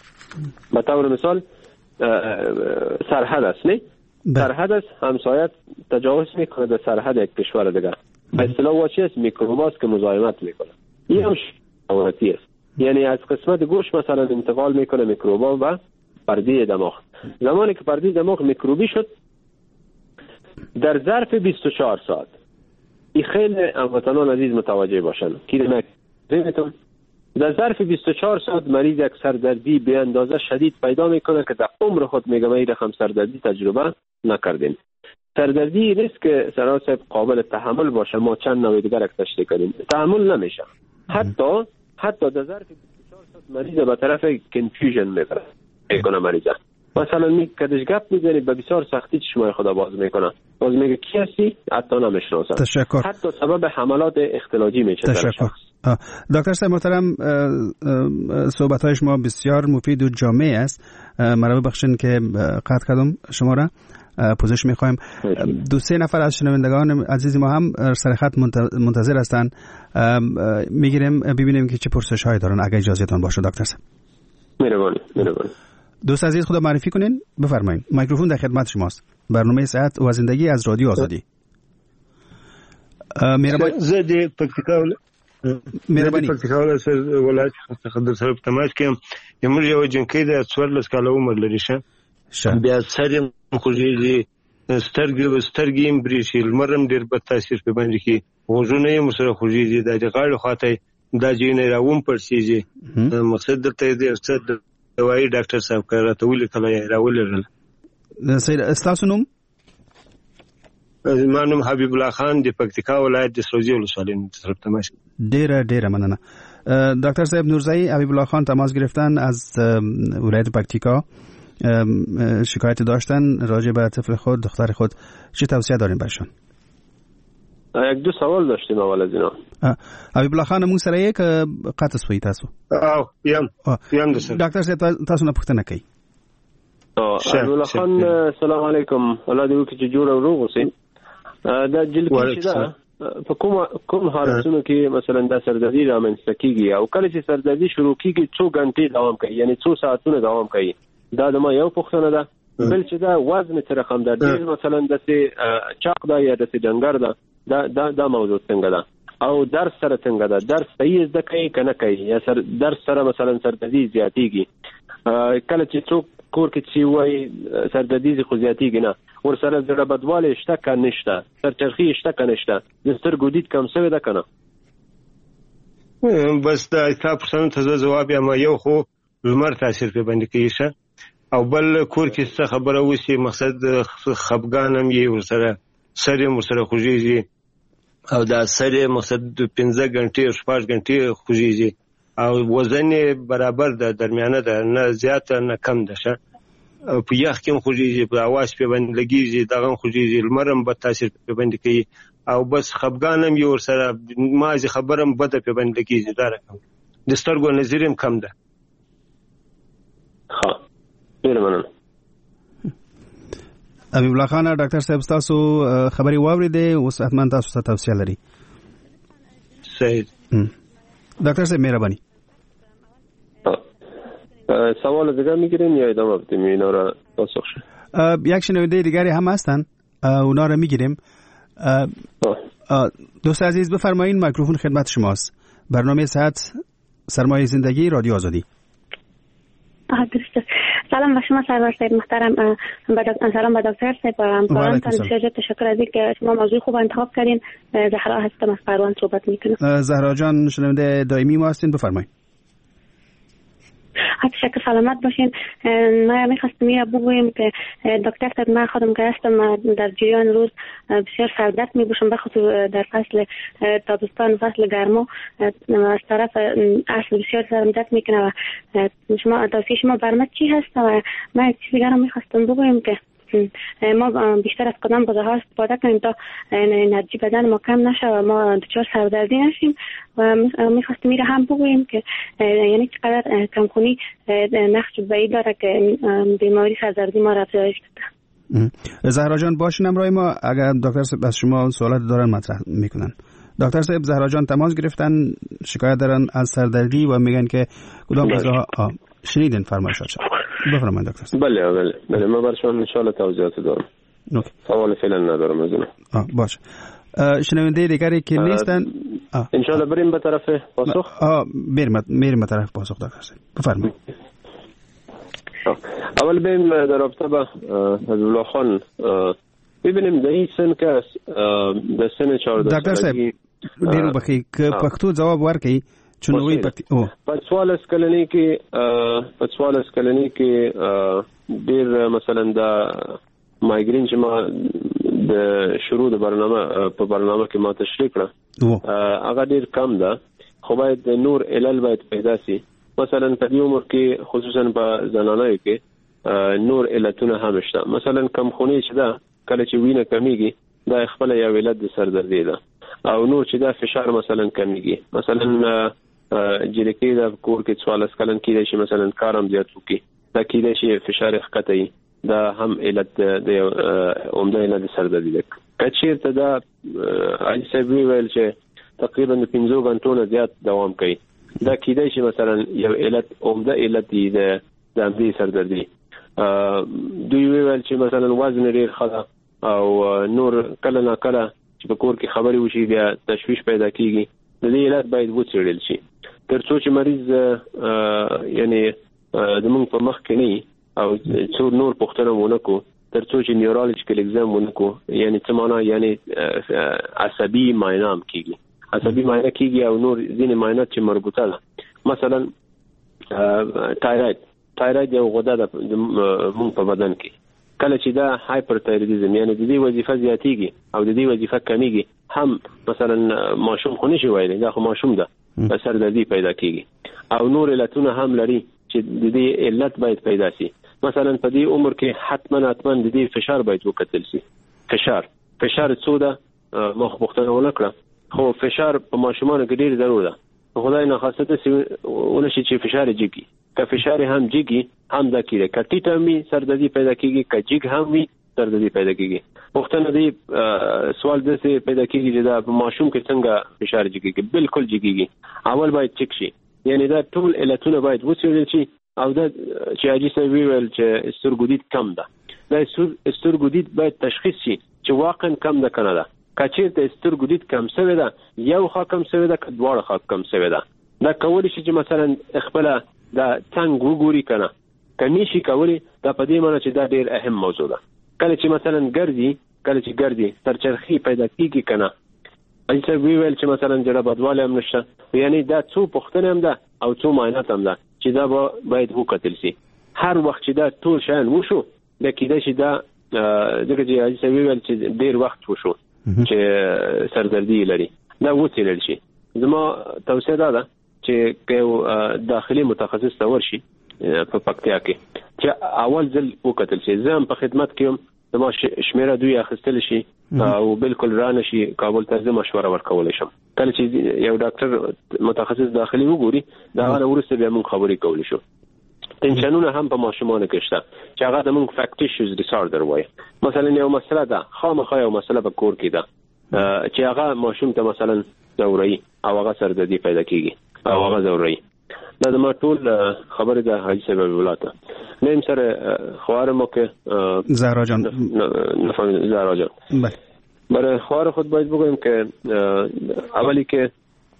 به طور مثال سرحد است، نه؟ سرحد است، همسایت تجاوز میکنه در سرحد یک کشور دیگر. به اصطلاح واچی است میکروب است که مزاحمت میکنه. این هم مجاورتی است، یعنی از قسمت گوش مثلا انتقال میکنه میکروبا و پرده دماغ. زمانی که پرده دماغ میکروبی شد در ظرف 24 ساعت، این خیلی هموطنان عزیز متوجه باشن که در ظرف 24 ساعت مریض یک سردردی به اندازه شدید پیدا میکنه که در عمر خود میگم این رقم سردردی تجربه نکردیم. سردردی نیست که سران صاحب قابل تحمل باشه، ما چند نوع دیگر تشریح کنیم، تحمل نمیشه. حتی در ظرف 24 ساعت مریض به طرف کنفیوژن میکنه مریض. مثلا کدش گپ میزنید به بسیار سختی چشمای خدا باز میکنه، باز میگه کی هستی حتی نمیشناسه. تشکر. حتی سبب حملات اختلاجی میشه. تشکر. دکتر صاحب محترم، صحبت های شما بسیار مفید و جامع است. مرا ببخشید که قطع کردم شما را. پوزش میخوایم. 2-3 نفر از شنوندگان عزیز ما هم سر خط منتظر هستند. میگیریم ببینیم که چه پرسش هایی دارن اگه اجازهتون باشه دکتر صاحب. مهربانی. دوست عزیز خدا معرفی کنین، بفرمایید. میکروفون در خدمت شماست. برنامه صحت و زندگی از رادیو آزادی. مهربانی. زدی پکتیکاول. مهربانی. پکتیکاول سر ولایت خدمت سره تماس کوم. یمر یو جنکی د 14 کال عمر لري شه. بیا سره خوږیږي سترګې برېښي، لمرم ډېر بد تاثیر په باندې کې، غوږونه یې مسره خوږیږي، د غاړې خواته دا جینې راوم پړسیږي. مقصد دلته دې څه دوايي ډاکټر صاحب راته ولیکله راولېږله. سید استاسو نوم؟ زما نوم حبیب الله خان د پکتیکا ولایت د سروجي ولسوالۍ طرف تماس. ډېره مننه. دکتر صاحب نورزایی حبیب الله خان تماس گرفتن از ولایت پکتیکا، شکایت داشتن راجع به طفل خود، دختر خود. چه توصیه دارین برشان؟ یک دو سوال داشتیم اول از اینا. حبیب الله خان مون سره یک قطع سوی تاسو. یم دسر. دکتر صاحب تاسو نه پوښتنه کوي. حبیب الله خان سلام علیکم. الله دې وکړي چې جوړ او روغ اوسئ. دا جلکی ده په کوم حالتونو کې مثلا دا سردردي رامنځته کیږي او کله چې سردردي شروع کیږي څو غنټې دوام کوي، یعنی څو ساعتونه دوام کوي؟ دا د ما یو پوښتنه ده. بل چې دا وزن تر رقم در ډیر مثلا د چاق دا یا د ډنګر دا موضوع څنګه ده او درس سره څنګه ده؟ درس صحیح زده کوي کنه کوي یا درس سره مثلا سردردي زیاتیږي؟ کله چې څوک کور کې چې وای سردردي خو زیاتیږي نه، ور سره زړه بدواله شته که نشته، سرچرخی شته که نشته، د سترګو دید کم شوی ده کنه؟ بس دا تاسو ته جواب یم. یو خو لمر تاثیر په باندې کوي شه، او بل کور کې څه خبره وسی مقصد خفګانم یې ورسره سره مسره خوږیږي او دا سره مقصد 15 غنټې 6 غنټې خوږیږي او وزن برابر ده، درمیانه ده، نه زیات نه کم ده شه. په یخ کې خوږیږي، په اواز په باندې لګیږي، دغه خوږیږي، لمرم به تاثیر په باندې کوي او بس خفګانم یې ورسره مازه خبرم بده په باندې لګیږي. دا رقم د سترګو نظرم کم ده. مهرباني. حبیب الله خان ډاکټر صاحب تاسو خبري واوریدې، اوس حتما تاسو ته توصیه لري. صحیح. ډاکټر صاحب مهرباني. سوال دیگه میگیرین یا ادامه بدیم اینا را پاسخ شه؟ یک شنونده دیگری هم هستن، اونا را میگیریم. دوست عزیز بفرمایین، میکروفون خدمت شماست. برنامه صحت سرمایه زندگی رادیو آزادی. درسته. سلام به شما سرور صاحب محترم. سلام به دکتر صاحب و همکارانتان. بسیار تشکر از اینکه شما موضوع خوب انتخاب کردین. زهرا هستم از پروان صحبت میکنم. زهرا جان شنونده دائمی ما هستین، بفرمایید. تشکر، سلامت باشین. ما میخواستم بگویم که دکتر صاحب من خودم که هستم در جریان روز بسیار سردرد میبوشم، بخصوص در فصل تابستان، فصل گرما از طرف اصل بسیار سرم درد میکنه و شما توصیه شما برمت چی هست؟ و من یک چیز دیگر میخواستم بگویم که ما بیشتر از قدم غذاها استفاده کنیم تا انرژی بدن ما کم نشه و ما دچار سردردی نشیم و میخواستم میره هم بگوییم که یعنی چقدر کمخونی نقش بعی داره که بیماری سردردی ما را افزایش بده. زهرا جان باشین همراه ما، اگر دکتر صاحب از شما سوالات دارن مطرح میکنن. دکتر صاحب زهرا جان تماس گرفتن، شکایت دارن از سردردی و میگن که کدام غذاها شنیدین فرمایشات شد. بفرمایید دکتر صاحب. بله ما برشون ان شاء الله توضیحات دارم. سوال فعلا ندارم از اون. باشه. شنونده دیگری که نیستن ان شاء الله بریم به طرف پاسخ. بریم به طرف پاسخ دکتر صاحب. بفرمایید. اول بیم در رابطه با حزبالله خان ببینیم در این سن که در سن 14 سالگی ډیرو بخي که پښتو جواب ورکړي چنوي په 14 کلنۍ کې ډیر مثلا دا مایګرین چې ما د شروع د برنامه کې ما تشریح کړه هغه ډیر کم ده، خو باید نور علل باید پیدا سي. مثلا په دې عمر کې خصوصا په زنانو کې نور علتونه هم شته. مثلا کمخونی چې دا کله چې وینه کمیږي دا خپل یو علت د سردردي ده، او نور چې دا فشار مثلا کمیږي، مثلا جریکې د کور کې 14 کلن کې شي مثلا کارم زیات وکي، دا کې شي فشار ښکته، دا هم علت د عمده علت سردردي ده. کچیرته دا ایسب ویل چې تقریبا 15 غنټو نه زیات دوام کوي، دا کې شي مثلا یو علت عمده علت دی د عمده سردردي. دوی ویل چې مثلا وزن ډیر خطا او نور کله نه کله چې په کور کې خبري وشي بیا تشویش پیدا کیږي، د دې علت باید وڅېړل شي تر څو چې مریض یعنی د موږ په مخ کې نه او څو نور پوښتنه ونکو، تر څو چې نیورولوژیکل ایگزام ونکو، یعنی څه معنا یعنی عصبي معاینه کیږي، عصبي معاینه کیږي او نور ځینې معاینات چې مربوطه ده. مثلا تایراید یو غده ده موږ په بدن کې، کله چې دا هایپرتایرویډیزم یعنی د دې وظیفه زیاتېږي او د دې وظیفه کمیږي، هم مثلا ماشوم خو نشي وایي دا خو ماشوم ده سردردي پیدا کیږي، او نور علتونه هم لري چې د دې علت باید پیدا شي. مثلا په دې عمر کې حتما د دې فشار باید وکتل شي. فشار څو ده ما خو پوښتنه ونکړه، خو فشار په ماشومانو کې ډیر ضرور ده. خدای نه خاصه ونشي چې فشار جګي، که فشار هم جګي هم دا کیږي، که ټیټ هم سردردي پیدا کیږي، که جګ هم وي سردردي پیدا کیږي. پوښتنه دی سوال دسه پیدا کیږي چې دا په ماشوم کې څنګه فشار جګيږي. بالکل جګيږي، اول باید چک شي، یعنی دا ټول علتونه باید وڅېړل شي. او دا چې اجي سوي ویل چې سترګودید کم ده، دا سترګودید باید تشخیص شي چې واقعا کم ده کنه ده. کچیرته سترګودید کم شوی ده، یو خا کم شوی ده، که دواړه خا کم شوی ده، دا کولی شي چې مثلا خپل دا څنګه وګوري کنه، کني شي کولی. دا په دې معنی چې دا ډیر اهم موضوع ده. کله چې مثلا ګرځي سرچرخي پیدا کیږي کنه، ایسه ویل چې مثلا جړه بدواله هم نشته، یعنی دا څو پوښتنه هم ده او څو معاینات هم ده چې دا باید وکتل شي. هر وخت چې دا ټول شان وشو د کېدای شي دا دغه چې ایسه ویل چې ډیر وخت وشو چې سردردي لري، دا وڅېړل شي. زما توصیه ده چې یو داخلي متخصص ته ورشي په پکتیا کې چې اول ځل وکتل شي. زه هم په خدمت کې یم، زما شمیره دوی اخیستل شي او بالکل رانه شي کابل ته زه مشوره ورکول شم. کله چې یو ډاکټر متخصص داخلي وګوري دا غره ورسته بیا موږ خبرې کول شو. تنشنونه هم په ماشومانو کې شته چې هغه د موږ فاکټیشیوز ډیساردر وایي. مثلا یو مسله ده، خامخا یو مسله په کور کې ده چې هغه ماشوم ته مثلا زوري او هغه سردردي پیدا کیږي او هغه زوري. دا د ما ټول خبره ده حاجی صاحب ولاته نیم سره خوار مو کې زهرا جان نفهم زهرا جان برای خوار خود باید بگویم که اولی که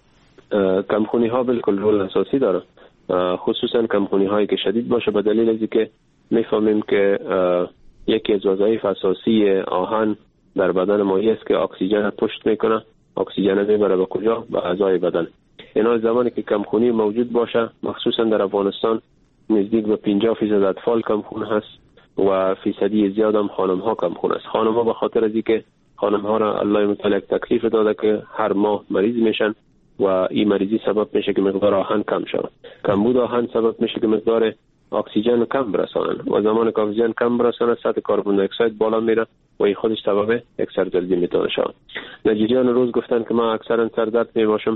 کمخونی ها بالکل رول اساسی داره، خصوصا کمخونی هایی که شدید باشه، به دلیل ازی که میفهمیم که یکی از وظایف اساسی آهن در بدن ما است که اکسیژن پشت میکنه، اکسیژن میبره به کجا؟ به اعضای بدن. اینا زمانی که کمخونی موجود باشه، مخصوصا در افغانستان نزدیک به 50% اطفال کمخون هست و فیصدی زیاد هم خانم ها کمخون است. خانم ها به خاطر از اینکه خانم ها را الله متعال تکلیف داده که هر ماه مریض میشن و این مریضی سبب میشه که مقدار آهن کم شود. کمبود آهن سبب میشه که مقدار اکسیژن کم برسانن و زمان که اکسیژن کم برسانه سطح کربن دی اکساید بالا میره و این خودش سبب یک سردردی میتونه شود. نجیریان روز گفتن که من اکثرا سردرد میباشم.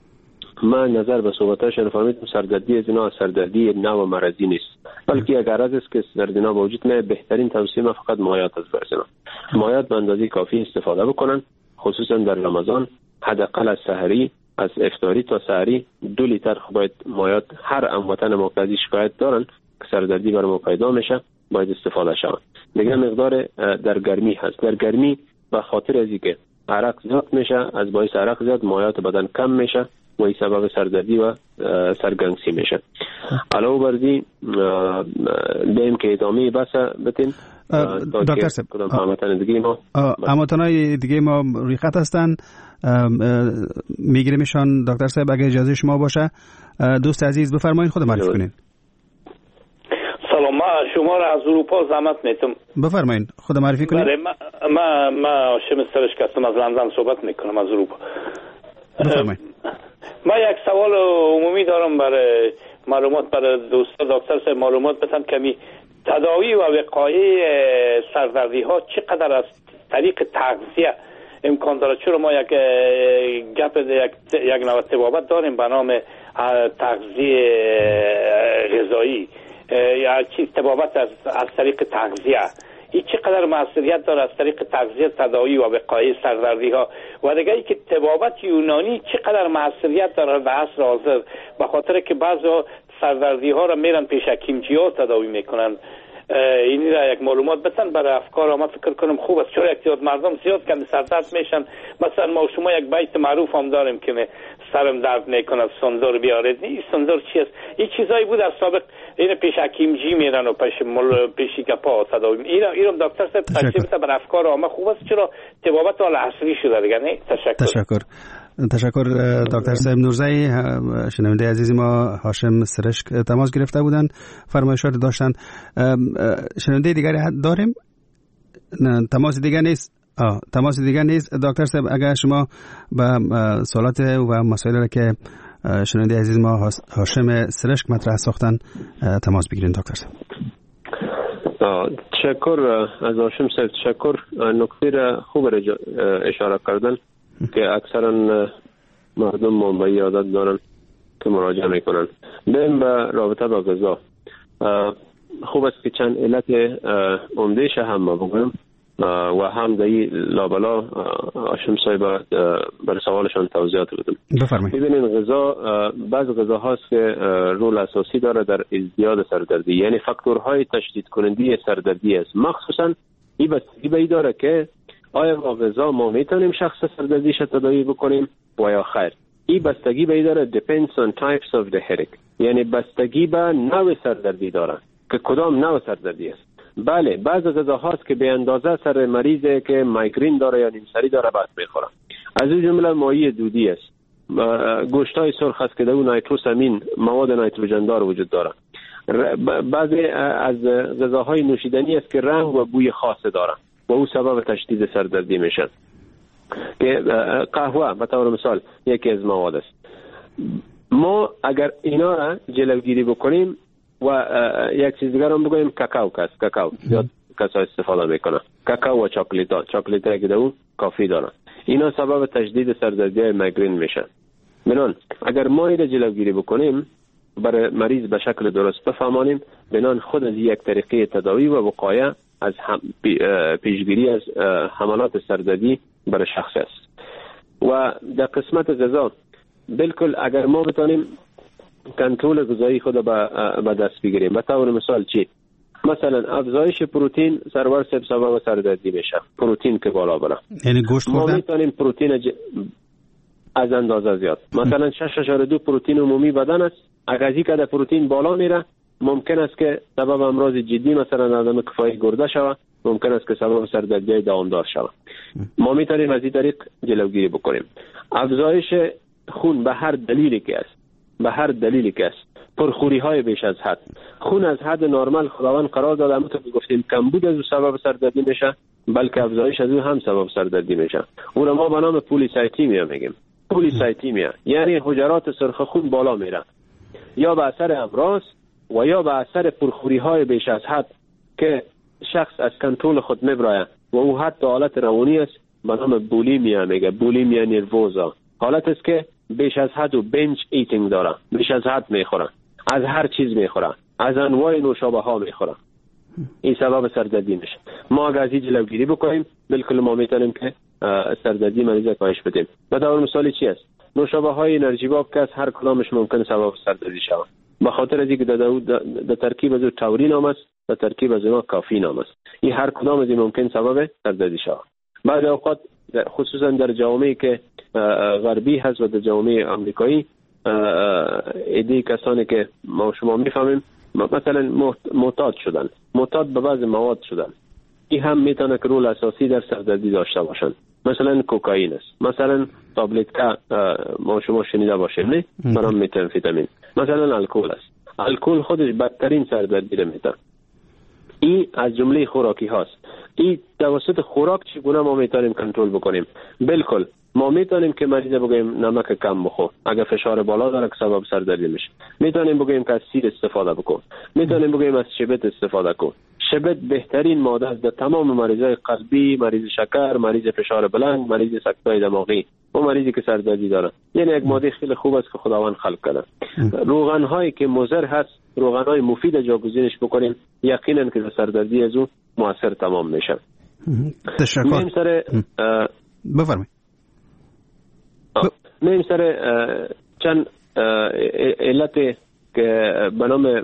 من نظر به صحبتاشون فهمیدم سردردی از اینا سردردی نوع مرضی نیست، بلکه اگر از است که سردردی با وجود نه، بهترین توصیه من فقط مایعات از برسنم. مایعات به اندازه کافی استفاده بکنن، خصوصا در رمضان. حداقل از سحری، از افطاری تا سحری 2 لیتر باید مایعات. هر هموطن مرکزی شکایت دارن که سردردی بر ما پیدا میشه، باید استفاده شود. دیگه مقدار در گرمی هست. در گرمی به خاطر از اینکه عرق زیاد میشه، از باعث عرق زیاد مایعات بدن کم میشه و این سبب سردردی و سرگنگسی میشه. علاوه بر این دیم که ادامه بس بتین دکتر صاحب هموطنای دیگه ما روی خط هستن، میگیریمشان. دکتر صاحب اگه اجازه شما باشه دوست عزیز بفرمایید، خود معرفی کنین. سلام، ما شما را از اروپا زحمت میتم. بفرمایید خود معرفی کنید. بله، ما هاشم سرشک هستم، از لندن صحبت میکنم، از اروپا. بفرمایید. ما یک سوال عمومی دارم برای معلومات برای دوستان. دکتر صاحب معلومات بدن کمی تداوی و وقایع سردردی ها چقدر از طریق تغذیه امکان داره؟ چرا ما یک نوع طبابت داریم به نام تغذیه غذایی یا چیز طبابت از طریق تغذیه، این چقدر موثریت داره از طریق تغذیه تداوی و وقایع سردردی ها؟ و دیگه ای که طبابت یونانی چقدر موثریت داره در عصر حاضر، به خاطر که بعضا سردردی ها را میرن پیش حکیمچی ها تداوی میکنن. اینی را یک معلومات بتن برای افکار ما فکر کنم خوب است، چون یک مردم زیاد کمی سردرد میشن. مثلا ما شما یک بیت معروف هم داریم که سرم درد میکنه سندر بیارید. این سندر چی است؟ این چیزایی بود از سابق این پیش حکیمجی میرن و پیش گپا تداوی. اینو دکتر صاحب تشریح بده برای افکار ما خوب است، چرا طبابت حال عصری شده دیگه. نه تشکر دکتر صاحب نورزی. شنونده عزیزی ما هاشم سرشک تماس گرفته بودن، فرمایشات داشتن. شنونده دیگری داریم؟ نه، تماس دیگه نیست. دکتر صاحب اگر شما به سوالات و مسائلی که شنونده عزیز ما هاشم سرشک مطرح ساختن تماس بگیرین دکتر صاحب. تشکر از هاشم صاحب. تشکر. نکته خوب اشاره کردن که اکثرا مردم منبعی عادت دارن که مراجعه میکنن. بریم به رابطه با غذا. خوب است که چند علت عمده‌اش هم ما بگویم و هم دایی لابلا هاشم صاحب برای سوالشان توضیحات بدم. بفرمایید. ببینید غذا، بعض غذا هاست که رول اساسی داره در ازدیاد سردردی، یعنی فاکتورهای تشدید کننده سردردی است. مخصوصا این بستگی به این داره که آیا با غذا ما میتونیم شخص سردردیش تداوی بکنیم و یا خیر. این بستگی به این داره depends on types of the headache، یعنی بستگی به نوع سردردی داره که کدام نوع سردردی است. بله، بعض غذا هاست که به اندازه سر مریضه که مایگرین داره یا نیمسری داره بس میخوره. از این جمله ماهی دودی است، گوشتای سرخ است که در اون نیتروسامین مواد نیتروژن دار وجود داره. بعضی از غذاهای نوشیدنی است که رنگ و بوی خاص داره و او سبب تشدید سردردی میشه. که قهوه به طور مثال یکی از مواد است. ما اگر اینا را جلوگیری بکنیم و یک چیز دیگر هم بگویم، کاکائو زیاد کسا استفاده میکنه، کاکائو و چاکلیت که اون کافی داره، اینا سبب تشدید سردردی مایگرین میشه. بنان اگر ما این جلوگیری بکنیم، برای مریض به شکل درست بفهمانیم، بنان خود از یک طریقه تداوی و وقایه از پیشگیری از حملات سردردی برای شخص است. و در قسمت غذا بالکل اگر ما بتانیم کنترل غذایی خود به دست بگیریم، به طور مثال چی؟ مثلا افزایش پروتئین سرور سبب سردردی میشه، پروتئین که بالا بره، یعنی گوشت خوردن. ما میتونیم پروتئین از اندازه زیاد، مثلا 6.2 پروتئین عمومی بدن است، اگر از این قدر پروتئین بالا میره ممکن است که سبب امراض جدی مثلا عدم کفایی گرده شود، ممکن است که سبب سردردی دامدار شود. ما میتونیم از این طریق جلوگیری بکنیم. افزایش خون به هر دلیلی که است، پرخوری های بیش از حد، خون از حد نرمال خداوند قرار داده، همونطور که گفتیم کمبود از سبب سردردی میشه، بلکه افزایش از اون هم سبب سردردی میشه. اون ما به نام پولیسایتیمیا میگیم. پولیسایتیمیا یعنی حجرات سرخ خون بالا میره، یا به اثر امراض و یا به اثر پرخوری های بیش از حد که شخص از کنترل خود میبره و او حتی حالت روانی است، به نام بولیمیا میگه، بولیمیا نروزا. حالت است که بیش از حد و بنج ایتینگ داره، بیش از حد میخوره، از هر چیز میخوره، از انواع نوشابه ها میخوره. این سبب سردردی میشه. ما اگر از این جلوگیری بکنیم بالکل ما میتونیم که سردردی مریض کاهش بدیم. به طور مثال چی است؟ نوشابه های انرژی باب که از هر کدامش ممکن سبب سردردی شود، به خاطر از اینکه در ترکیب از تاورین هم است، در ترکیب از اونها کافین هم است. این هر کدام از این ممکن سبب سردردی شود. بعضی اوقات خصوصا در جامعه که غربی هست و در جامعه آمریکایی، ایده کسانی که ما شما میفهمیم مثلا معتاد شدن، معتاد به بعض مواد شدن، این هم میتونه که رول اساسی در سردردی داشته باشن. مثلا کوکائین است، مثلا تابلت که ما شما شنیده باشیم نه، برام متامفتامین، مثلا الکل است. الکل خودش بدترین سردردی رو میده. این از جمله خوراکی هاست. این توسط خوراک چگونه ما میتونیم کنترل بکنیم؟ بالکل ما میتونیم که مریض بگیم نمک کم بخور اگر فشار بالا داره که سبب سردردی میشه. میتونیم بگیم که از سیر استفاده بکن. میتونیم بگیم از شبت استفاده کن. شبت بهترین ماده است در تمام مریضای قلبی، مریض شکر، مریض فشار بلند، مریض سکته دماغی و مریضی که سردردی داره. یعنی یک ماده خیلی خوب است که خداوند خلق کرده. روغن هایی که مضر هست، روغن های مفید جاگزینش بکنیم، یقینا که سردردی از اون موثر تمام میشه. تشکر. بفرمایید. میم سر چند علت که به نام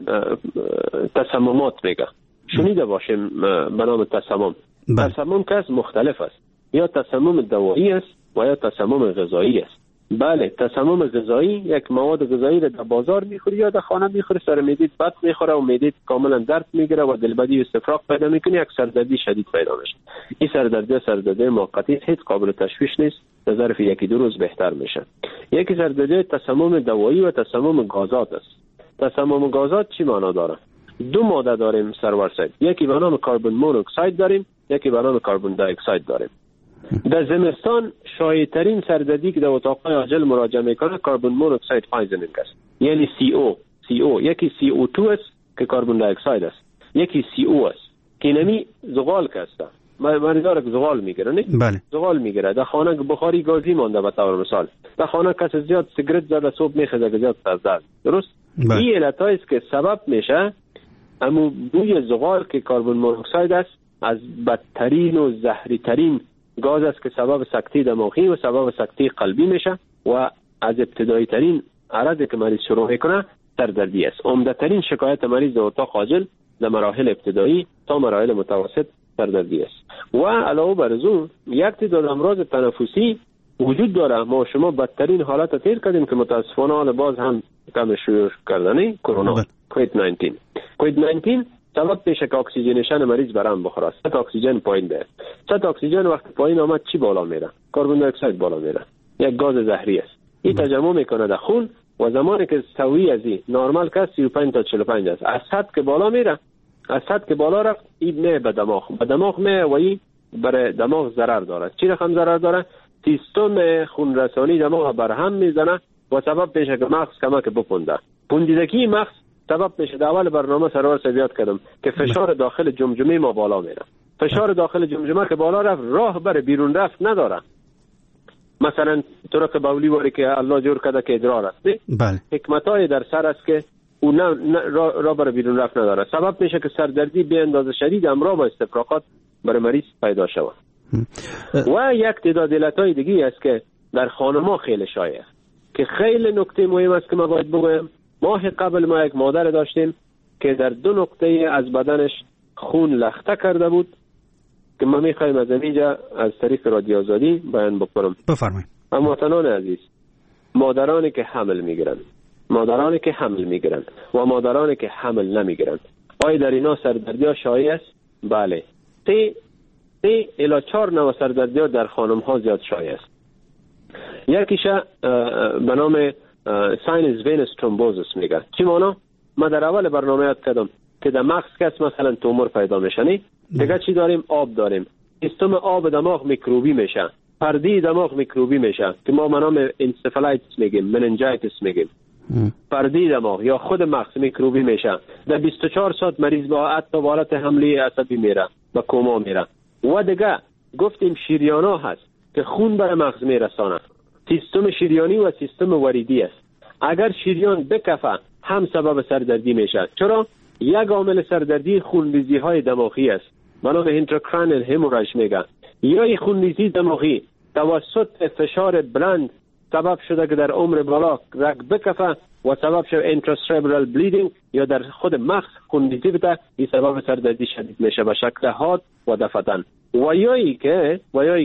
تسممات میگه شنیده باشیم، به نام تسمم. تسمم که مختلف است، یا تسمم دوایی است و یا تسمم غذایی است. بله، تسمم غذایی یک مواد غذایی را در بازار میخوری یا در خانه میخوری، سر معدت بد میخوره و معدت کاملا درد میگیره و دلبدی و استفراغ پیدا میکنه، یک سردردی شدید پیدا میشه. این سردردی موقتی هیچ قابل تشویش نیست، در ظرف یکی دو روز بهتر میشه. یکی سردردی تسمم دوایی و تسمم گازات است. تسمم گازات چی معنا داره؟ دو ماده داریم سرور صاحب، یکی به نام کربن مونوکساید داریم، یکی به نام کربن دی اکساید داریم. در زمستان شایع‌ترین سردردی که در اتاق‌های عاجل مراجعه میکنه کربن مونوکساید پایزنینگ است، یعنی CO. یکی CO2 است که کربن دی اکساید است، یکی CO است که نمی زغال است. مریضا که زغال میگیره نه؟ بله. زغال میگیره. در خانه بخاری گازی مانده به طور مثال. در خانه کس زیاد سیگرت زده صبح میخوره که زیاد سردرد. درست؟ بله. این علتایی است که سبب میشه اما بوی زغال که کربن مونوکساید است از بدترین و زهری ترین گاز است که سبب سکته دماغی و سبب سکته قلبی میشه و از ابتدایی ترین عرضی که مریض شروع میکنه سردردی است. عمده ترین شکایت مریض در اتاق عاجل در مراحل ابتدایی تا مراحل متوسط سردردی است. و علاوه بر از یک تعداد امراض تنفسی وجود داره. ما شما بدترین حالت تیر کردیم که متاسفانه حال باز هم کم شروع کردنی کرونا کووید-19 سبب میشه که اکسیژنیشن مریض برام بخوره. سطح اکسیژن پایین بیاد. سطح اکسیژن وقتی پایین آمد چی بالا میره؟ کربن دی اکساید بالا میره. یک گاز زهری است. این تجمع میکنه در خون و زمانی که سوی از این نرمال که 35 تا 45 است، از سطح که بالا میره، از سطح که بالا رفت این نه به دماغ میه و این برای دماغ ضرر داره. چی رقم ضرر داره؟ سیستم خون رسانی دماغ برهم میزنه و سبب میشه که مغز کمک بپونده. پوندیدگی مغز سبب میشه. در اول برنامه سرور سبیات کردم که فشار داخل جمجمه ما بالا میره. فشار داخل جمجمه که بالا رفت راه بر بیرون رفت نداره. مثلا طرق بولی واری که الله جور کرده که ادرار است. بله. حکمتای در سر است که اون راه بر بیرون رفت نداره. سبب میشه که سردردی به اندازه شدید امراض و استفراغات برای مریض پیدا شود. و یک تعداد علتای دیگه است که در خانم‌ها خیلی شایع است که خیلی نکته مهم است که ما باید بگویم. ماه قبل ما یک مادر داشتیم که در 2 نقطه از بدنش خون لخته کرده بود که ما میخوایم از اینجا از طریق رادیو آزادی بیان بکنم. بفرمایید. هموطنان عزیز، مادرانی که حمل میگیرند و مادرانی که حمل نمیگیرند، آیا در اینا سردردی ها شایع است؟ بله. 3 الی 4 نوع سردردی ها در خانم ها زیاد شایع است. یکیش به نام ساینس وینس ترومبوزیس میگه. چی مانا؟ ما در اول برنامه یاد کردم که در مغز کس مثلا تومور پیدا میشه. دیگه چی داریم؟ آب داریم. سیستم آب دماغ میکروبی میشه، پرده دماغ میکروبی میشه که ما نام انسفالایتس میگیم، مننجایتس میگیم. پرده دماغ یا خود مغز میکروبی میشه. در 24 ساعت مریض با حتی حالت حمله عصبی میره، با کوما میره. و دیگه گفتیم شریانا هست که خون به مغز میرسانه. سیستم شریانی و سیستم وریدی است. اگر شریان بکفه هم سبب سردردی میشه. چرا؟ یک عامل سردردی خونریزی های دماغی است. منو به اینتراکرانیل هموراژ میگه. یا خونریزی دماغی توسط فشار بلند سبب شده که در عمر بالا رگ بکفه و سبب شده اینتراسربرال بلیدینگ یا در خود مغز خونریزی بده. این سبب سردردی شدید میشه به شکل حاد و دفتن. و یایی که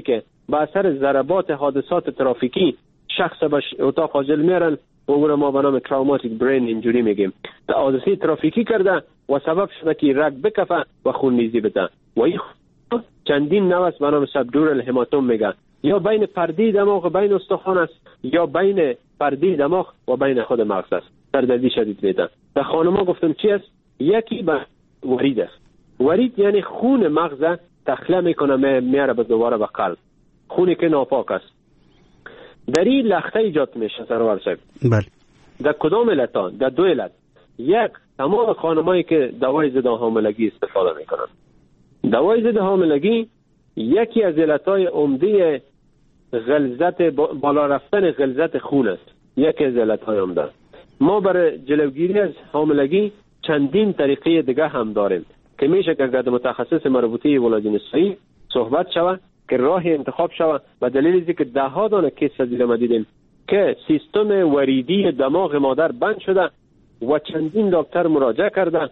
به اثر ضربات حادثات ترافیکی شخص به اتاق عاجل میارن و اون ما به نام تروماتیک برین اینجوری میگیم. حادثه ترافیکی کرده و سبب شده که رگ بکفه و خونریزی بده و این چندین نوع است به نام سبدورال هماتوم میگن. یا بین پرده دماغ و بین استخوان است یا بین پرده دماغ و بین خود مغز است. سردردی شدید میده. در خانما گفتم چی است؟ یکی به ورید است. ورید یعنی خون مغز تخلیه میکنه میاره به دوباره به قلب، خونی که ناپاک است. در این لخته ایجاد میشه سرور صاحب. بله. در کدام علت؟ در دو علت. یک، تمام خانمایی که دوای ضد حاملگی استفاده میکنن. دوای ضد حاملگی یکی از علتهای عمده غلظت بالا رفتن غلظت خون است. یکی از علتهای عمده. ما برای جلوگیری از حاملگی چندین طریقه دیگه هم داریم که میشه که اگر متخصص مربوطه ولادت نسایی صحبت شود که راه انتخاب شود. و دلیل اینه که ده ها دانه کیس از ما دیدیم که سیستم وریدی دماغ مادر بند شده و چندین دکتر مراجعه کرده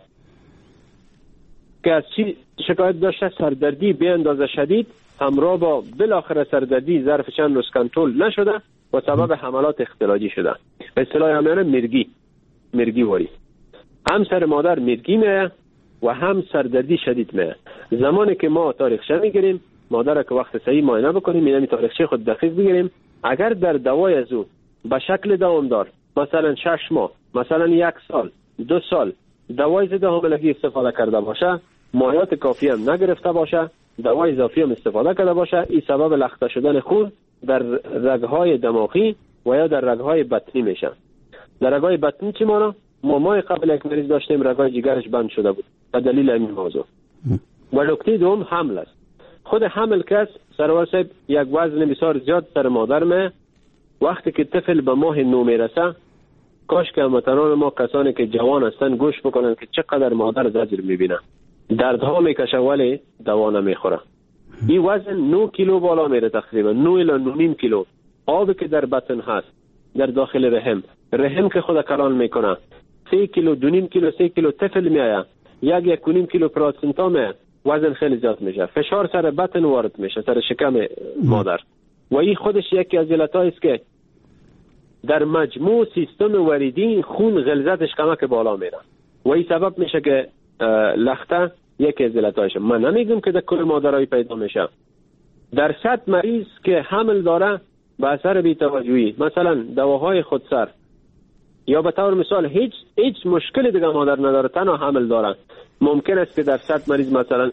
که از چی شکایت داشته؟ سردردی به اندازه شدید همراه با بالاخره سردردی ظرف چند روز کنترل نشده و سبب حملات اختلاجی شده. به اصطلاح همیانه مرگی واری. هم سر مادر مرگی میه و هم سردردی شدید میه. زمانی که ما تاریخچه میگیریم مادر که وقت صحیح معاینه بکنیم، یعنی تاریخچه خود دقیق بگیریم، اگر در دوای از او به شکل دوامدار مثلا 6 ماه، مثلا 1 سال، 2 سال دوای ضد حاملگی استفاده کرده باشه، مایات کافی هم نگرفته باشه، دوای اضافی هم استفاده کرده باشه، این سبب لخته شدن خون در رگ‌های دماغی و یا در رگ‌های بطنی میشه. در رگ‌های بطنی چی مانا؟ ما قبل یک مریض داشتیم رگ‌های جگرش بند شده بود به دلیل این موضوع. و نکته دوم حمل است. خود حمل کس سرور صاحب یک وزن بسیار زیاد سر مادر می وقتی که طفل به ماه 9 میرسه، کاش که هموطنان ما کسانی که جوان هستن گوش بکنن که چقدر مادر زجر میبینه، دردها میکشه ولی دوا نمیخوره. این وزن 9 کیلو بالا میره، تقریبا 9 الی 9.5 کیلو. آبی که در بطن هست در داخل رحم که خود کلان میکنه 3 کیلو 2.5 کیلو 3 کیلو طفل میایه، 1.5 کیلو پلاسنتا میایه، وزن خیلی زیاد میشه، فشار سر بطن وارد میشه، سر شکم مادر. و این خودش یکی از علتایی است که در مجموع سیستم وریدی خون غلظتش کمک بالا میره و این سبب میشه که لخته یکی از علتایشه. من نمیگم که در کل مادرای پیدا میشه. در 100 مریض که حمل داره به اثر بی‌توجهی، مثلا دواهای خودسر یا به طور مثال هیچ مشکلی دیگه مادر نداره، تنها حمل داره، ممکن است که در 100 مریض مثلا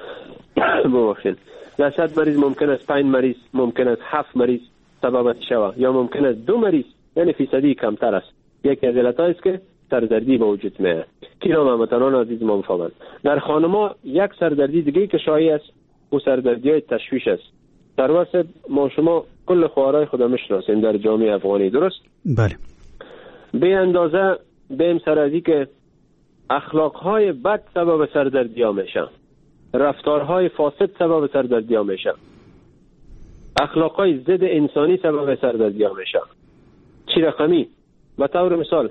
در 100 مریض ممکن است 5 مریض، ممکن است 7 مریض سبب شود، یا ممکن است 2 مریض، یعنی فیصدی کمتر است. یکی از علتایی است که سردردی به وجود میاد. کیرام هموطنان عزیز ما بفهمند. در خانم‌ها یک سردردی دیگه که شایع است و سردردی‌های تشویش است. در واسه ما شما کل خوارای خدا میشناسیم در جامعه افغانی، درست؟ بله. به اندازه بهم سردردی که اخلاق‌های بد سبب سردردی‌ها میشن، رفتارهای فاسد سبب سردردی‌ها میشن، اخلاق‌های ضد انسانی سبب سردردی‌ها میشن. چی رقمی؟ به طور مثال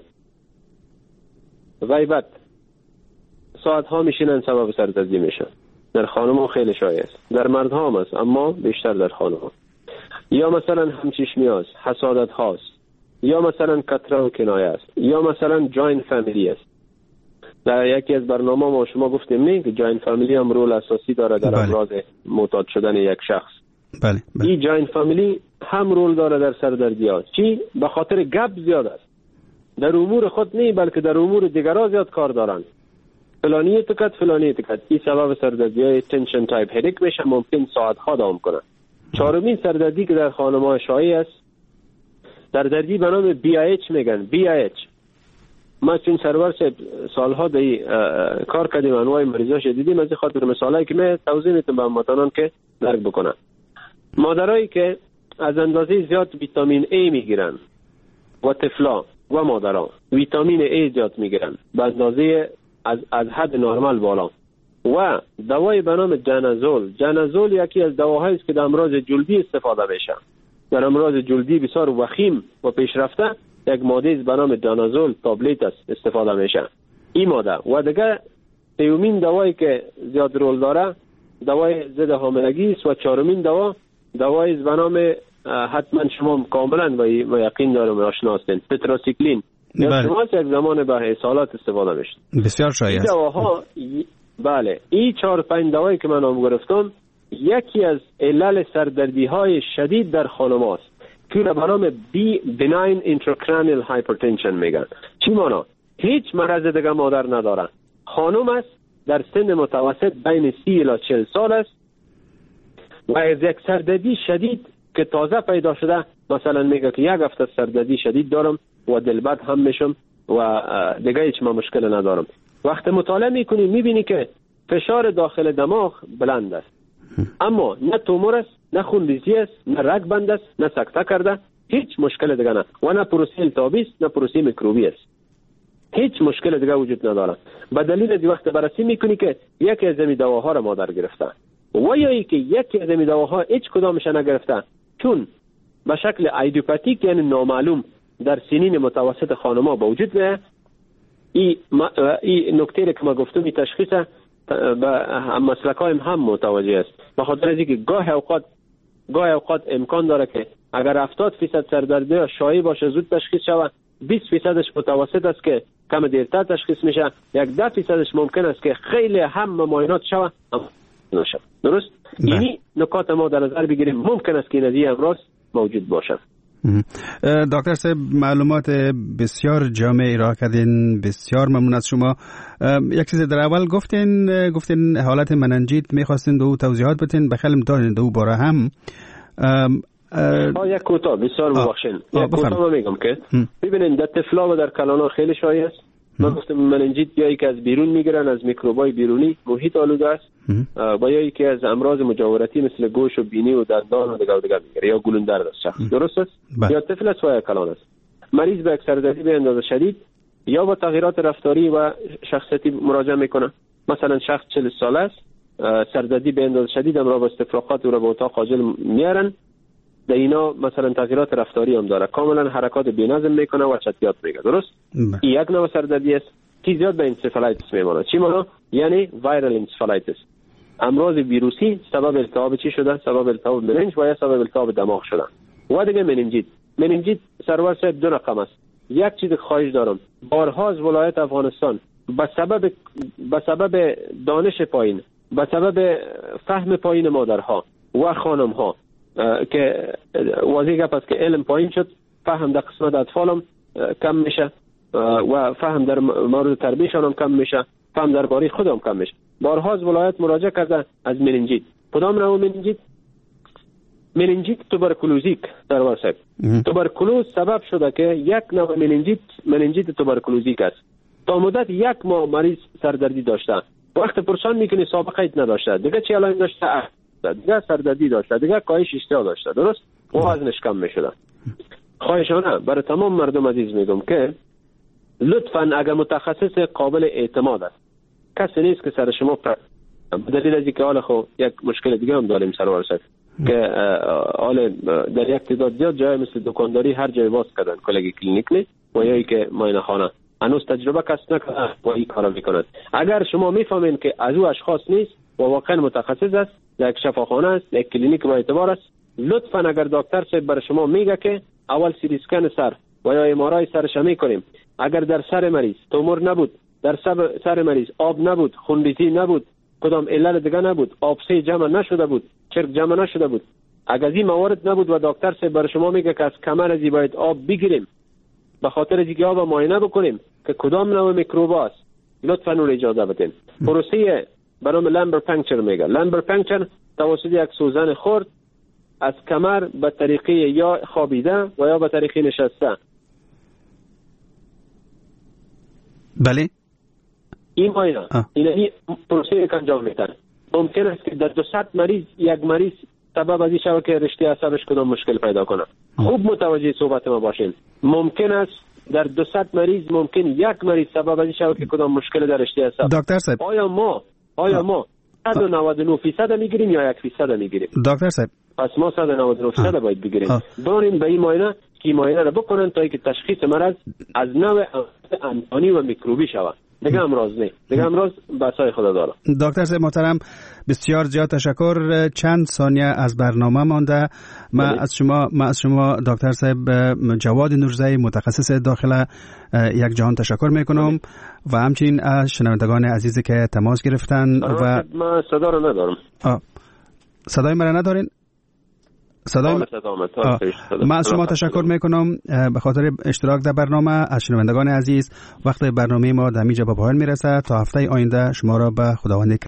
غیبت، ساعت‌ها میشینن سبب سردردی میشن. در خانم‌ها خیلی شایع است، در مردها هم است اما بیشتر در خانم‌ها. یا مثلا همچشمی است، حسادت هاست، یا مثلا کتره و کنایه است، یا مثلا جاین فامیلی است. در یکی از برنامه ما شما گفتیم نه که جاین فامیلی هم رول اساسی داره در امراض معتاد شدن یک شخص. بله. این جاین فامیلی هم رول داره در سردردی ها. چی؟ به خاطر گپ زیاد است، در امور خود نه بلکه در امور دیگرها زیاد کار دارن. فلانی تکت این سبب سردردی های تنشن تایپ هدیک میشه، ممکن ساعت ها دوام کنه. چهارمین سردردی که در خانم‌ها شایع است سردردی به نام BIH میگن. BIH ما چون سرور سالها دی کار کردیم، انواع مریضاش دیدیم، از خاطر مثالایی که من توضیح میتونم به هموطنان که درک بکنن. مادرایی که از اندازه زیاد ویتامین A میگیرن و طفلا و مادران ویتامین A زیاد میگیرن به اندازه از حد نرمال بالا، و دوای به نام جنازول یکی از دواهایی است که در امراض جلدی استفاده میشه. در امراض جلدی بسیار وخیم و پیشرفته یک ماده به نام جنازول تابلت است استفاده میشه. این ماده و دیگه سومین دوایی که زیاد رول داره دوای ضد حاملگی است و چهارمین دوا دوایی به نام حتما شما کاملا و یقین دارم آشنا هستین، تتراسیکلین. یا شما یک زمان به سالات استفاده میشد. بسیار شایع است. دواها بله، این 4-5 دوایی که من نام گرفتم یکی از علل سردردی های شدید در خانم هاست که به نام benign intracranial hypertension میگن. چی مانا؟ هیچ مرض دیگه مادر ندارن. خانم است، در سن متوسط بین 30 الی 40 سال است و از یک سردردی شدید که تازه پیدا شده، مثلا میگه که 1 هفته سردردی شدید دارم و دلبد هم میشم و دیگه هیچ مشکل ندارم. وقتی مطالعه میکنی میبینی که فشار داخل دماغ بلند است، اما نه تومور است، نه خونریزی است، نه رگ بند است، نه سکته کرده، هیچ مشکل دیگه نه، و نه پروسه التهابی است، نه پروسه میکروبی است. هیچ مشکل دیگه وجود نداره. به دلیل از وقت بررسی میکنی که یکی از این دواها را مادر گرفته و یا ای که یکی از این دواها هیچ کدامش نگرفته، چون به شکل ایدیوپاتیک یعنی نامعلوم در سنین متوسط خانم‌ها به وجود میاد. این نکته که ما گفتم، این تشخیص به مسلک‌های هم متوجه است، به خاطر اینکه گاه اوقات امکان داره که اگر 70% سردردی شایع باشه زود تشخیص شود، 20% متوسط است که کم دیرتر تشخیص میشه، 10% ممکن است که خیلی هم معاینات شود نشه. درست؟ یعنی نکات ما در نظر بگیریم ممکن است که این امراض موجود باشه. دکتر صاحب معلومات بسیار جامع ارائه کردین، بسیار ممنون از شما. یک چیز در اول گفتین حالت مننجیت میخواستین دو توضیحات بدین، بخیل دارین دو باره هم یک کوتاه بسیار ببخشین. یک کوتاه میگم که ببینید در طفلا و در کلانا خیلی شایع است. من گفتم مننجیت یا که از بیرون میگیرن، از میکروبای بیرونی، محیط آلوده است، و یا که از امراض مجاورتی مثل گوش و بینی و دندان و دیگر میگیره، یا گلوندرد است شخص. درست است؟ یا طفل است و یا کلان است. مریض به یک سردردی به اندازه شدید یا با تغییرات رفتاری و شخصیتی مراجعه میکنه. مثلا شخص 40 ساله است، سردردی به اندازه شدید، امراض استفراغات او را به اتاق عاجل میارن. در اینا مثلا تغییرات رفتاری هم داره، کاملا حرکات بی‌نظم میکنه و چتیات میگه. درست؟ این یک نوع سردردی است که زیاد به انسفالایتیس میمونه. چی معنی؟ یعنی وایرال انسفالایتیس، امراض ویروسی سبب التهاب چی شده؟ سبب التهاب مننج و یا سبب التهاب دماغ شده. و دیگه مننجیت سرور صاحب 2 رقم است. یک چیز خواهش دارم، بارها از ولایت افغانستان به سبب دانش پایین، به سبب فهم پایین مادرها و خانمها که واضح گپ است که علم پایین شد، فهم در قسمت اطفالم کم میشه و فهم در مورد تربیتشان هم کم میشه، فهم درباره خودم کم میشه. بارها از ولایت مراجعه کرده از مننجیت. کدام نوع مننجیت توبرکلوزیک در واسط. توبرکلوز سبب شده که یک نوع مننجیت توبرکلوزیک است. تا مدت 1 ماه مریض سردردی داشته، وقت پرسان میکنی سابقه ایت نداشته، دیگه چی علائم داشته؟ دیگه سردردی داشته، دیگه کاهش اشتها داشته. درست؟ و وزنش کم میشده. خواهشانه برای تمام مردم عزیز میگم که لطفاً اگر متخصص قابل اعتماد است، کسی نیست که سر شما به دلیل از اینکه حال خو یک مشکل دیگه هم داریم سرور صاحب که حال در یک تعداد زیاد جای مثل دکانداری هر جای باز کردن، کلگی کلینیک نه و یا که ماینه خانه هنوز تجربه کسب نکرده و این کارا میکنند. اگر شما میفهمین که از او اشخاص نیست و واقعا متخصص است، یک شفاخانه است، یک کلینیک با اعتبار است، لطفاً اگر دکتر صاحب بر شما میگه که اول سی تی اسکن سر و یا ام آر آی سرش میکنیم، اگر در سر مریض تومور نبود، در سر مریض آب نبود، خونریزی نبود، کدام علل دیگه نبود، آبسه جمع نشده بود، چرک جمع نشده بود، اگر این موارد نبود و دکتر صاحب بر شما میگه که از کمر از باید آب بگیریم به خاطر اینکه آب معاینه بکنیم که کدام نوع میکروب است، لطفاً اون اجازه بدین. پروسه به نام لامبر پانکچر میگه. لامبر پانکچر توسط یک سوزن خرد از کمر به طریقه یا خوابیده و یا به طریقه نشسته. بله این معاینه این پروسه که انجام میدن ممکن است که در 200 مریض یک مریض سبب از این شود که رشته عصبش کدام مشکل پیدا کنه. خوب متوجه صحبت ما باشین. ممکن است در 200 مریض ممکن یک مریض سبب از این شود که کدام مشکل در رشته عصب. دکتر صاحب آیا ما 199% میگیریم یا 1% میگیریم؟ دکتر صاحب پس ما 199% باید بگیریم. داریم به این معاینه که معاینه را بکنن تا اینکه تشخیص مرض از نوع انسانی و میکروبی شود. دیگه امروز نه، دیگه امروز بحثای خود دارم. دکتر صاحب محترم بسیار زیاد تشکر. چند ثانیه از برنامه مانده. من از شما دکتر صاحب جواد نورزی متخصص داخله یک جهان تشکر میکنم و همچنین از شنوندگان عزیزی که تماس گرفتن. و من صدا رو ندارم. صدای من ندارین؟ من از شما تشکر میکنم به خاطر اشتراک در برنامه. از شنوندگان عزیز وقت برنامه ما در اینجا به پایان میرسه. تا هفته آینده شما را به خداوند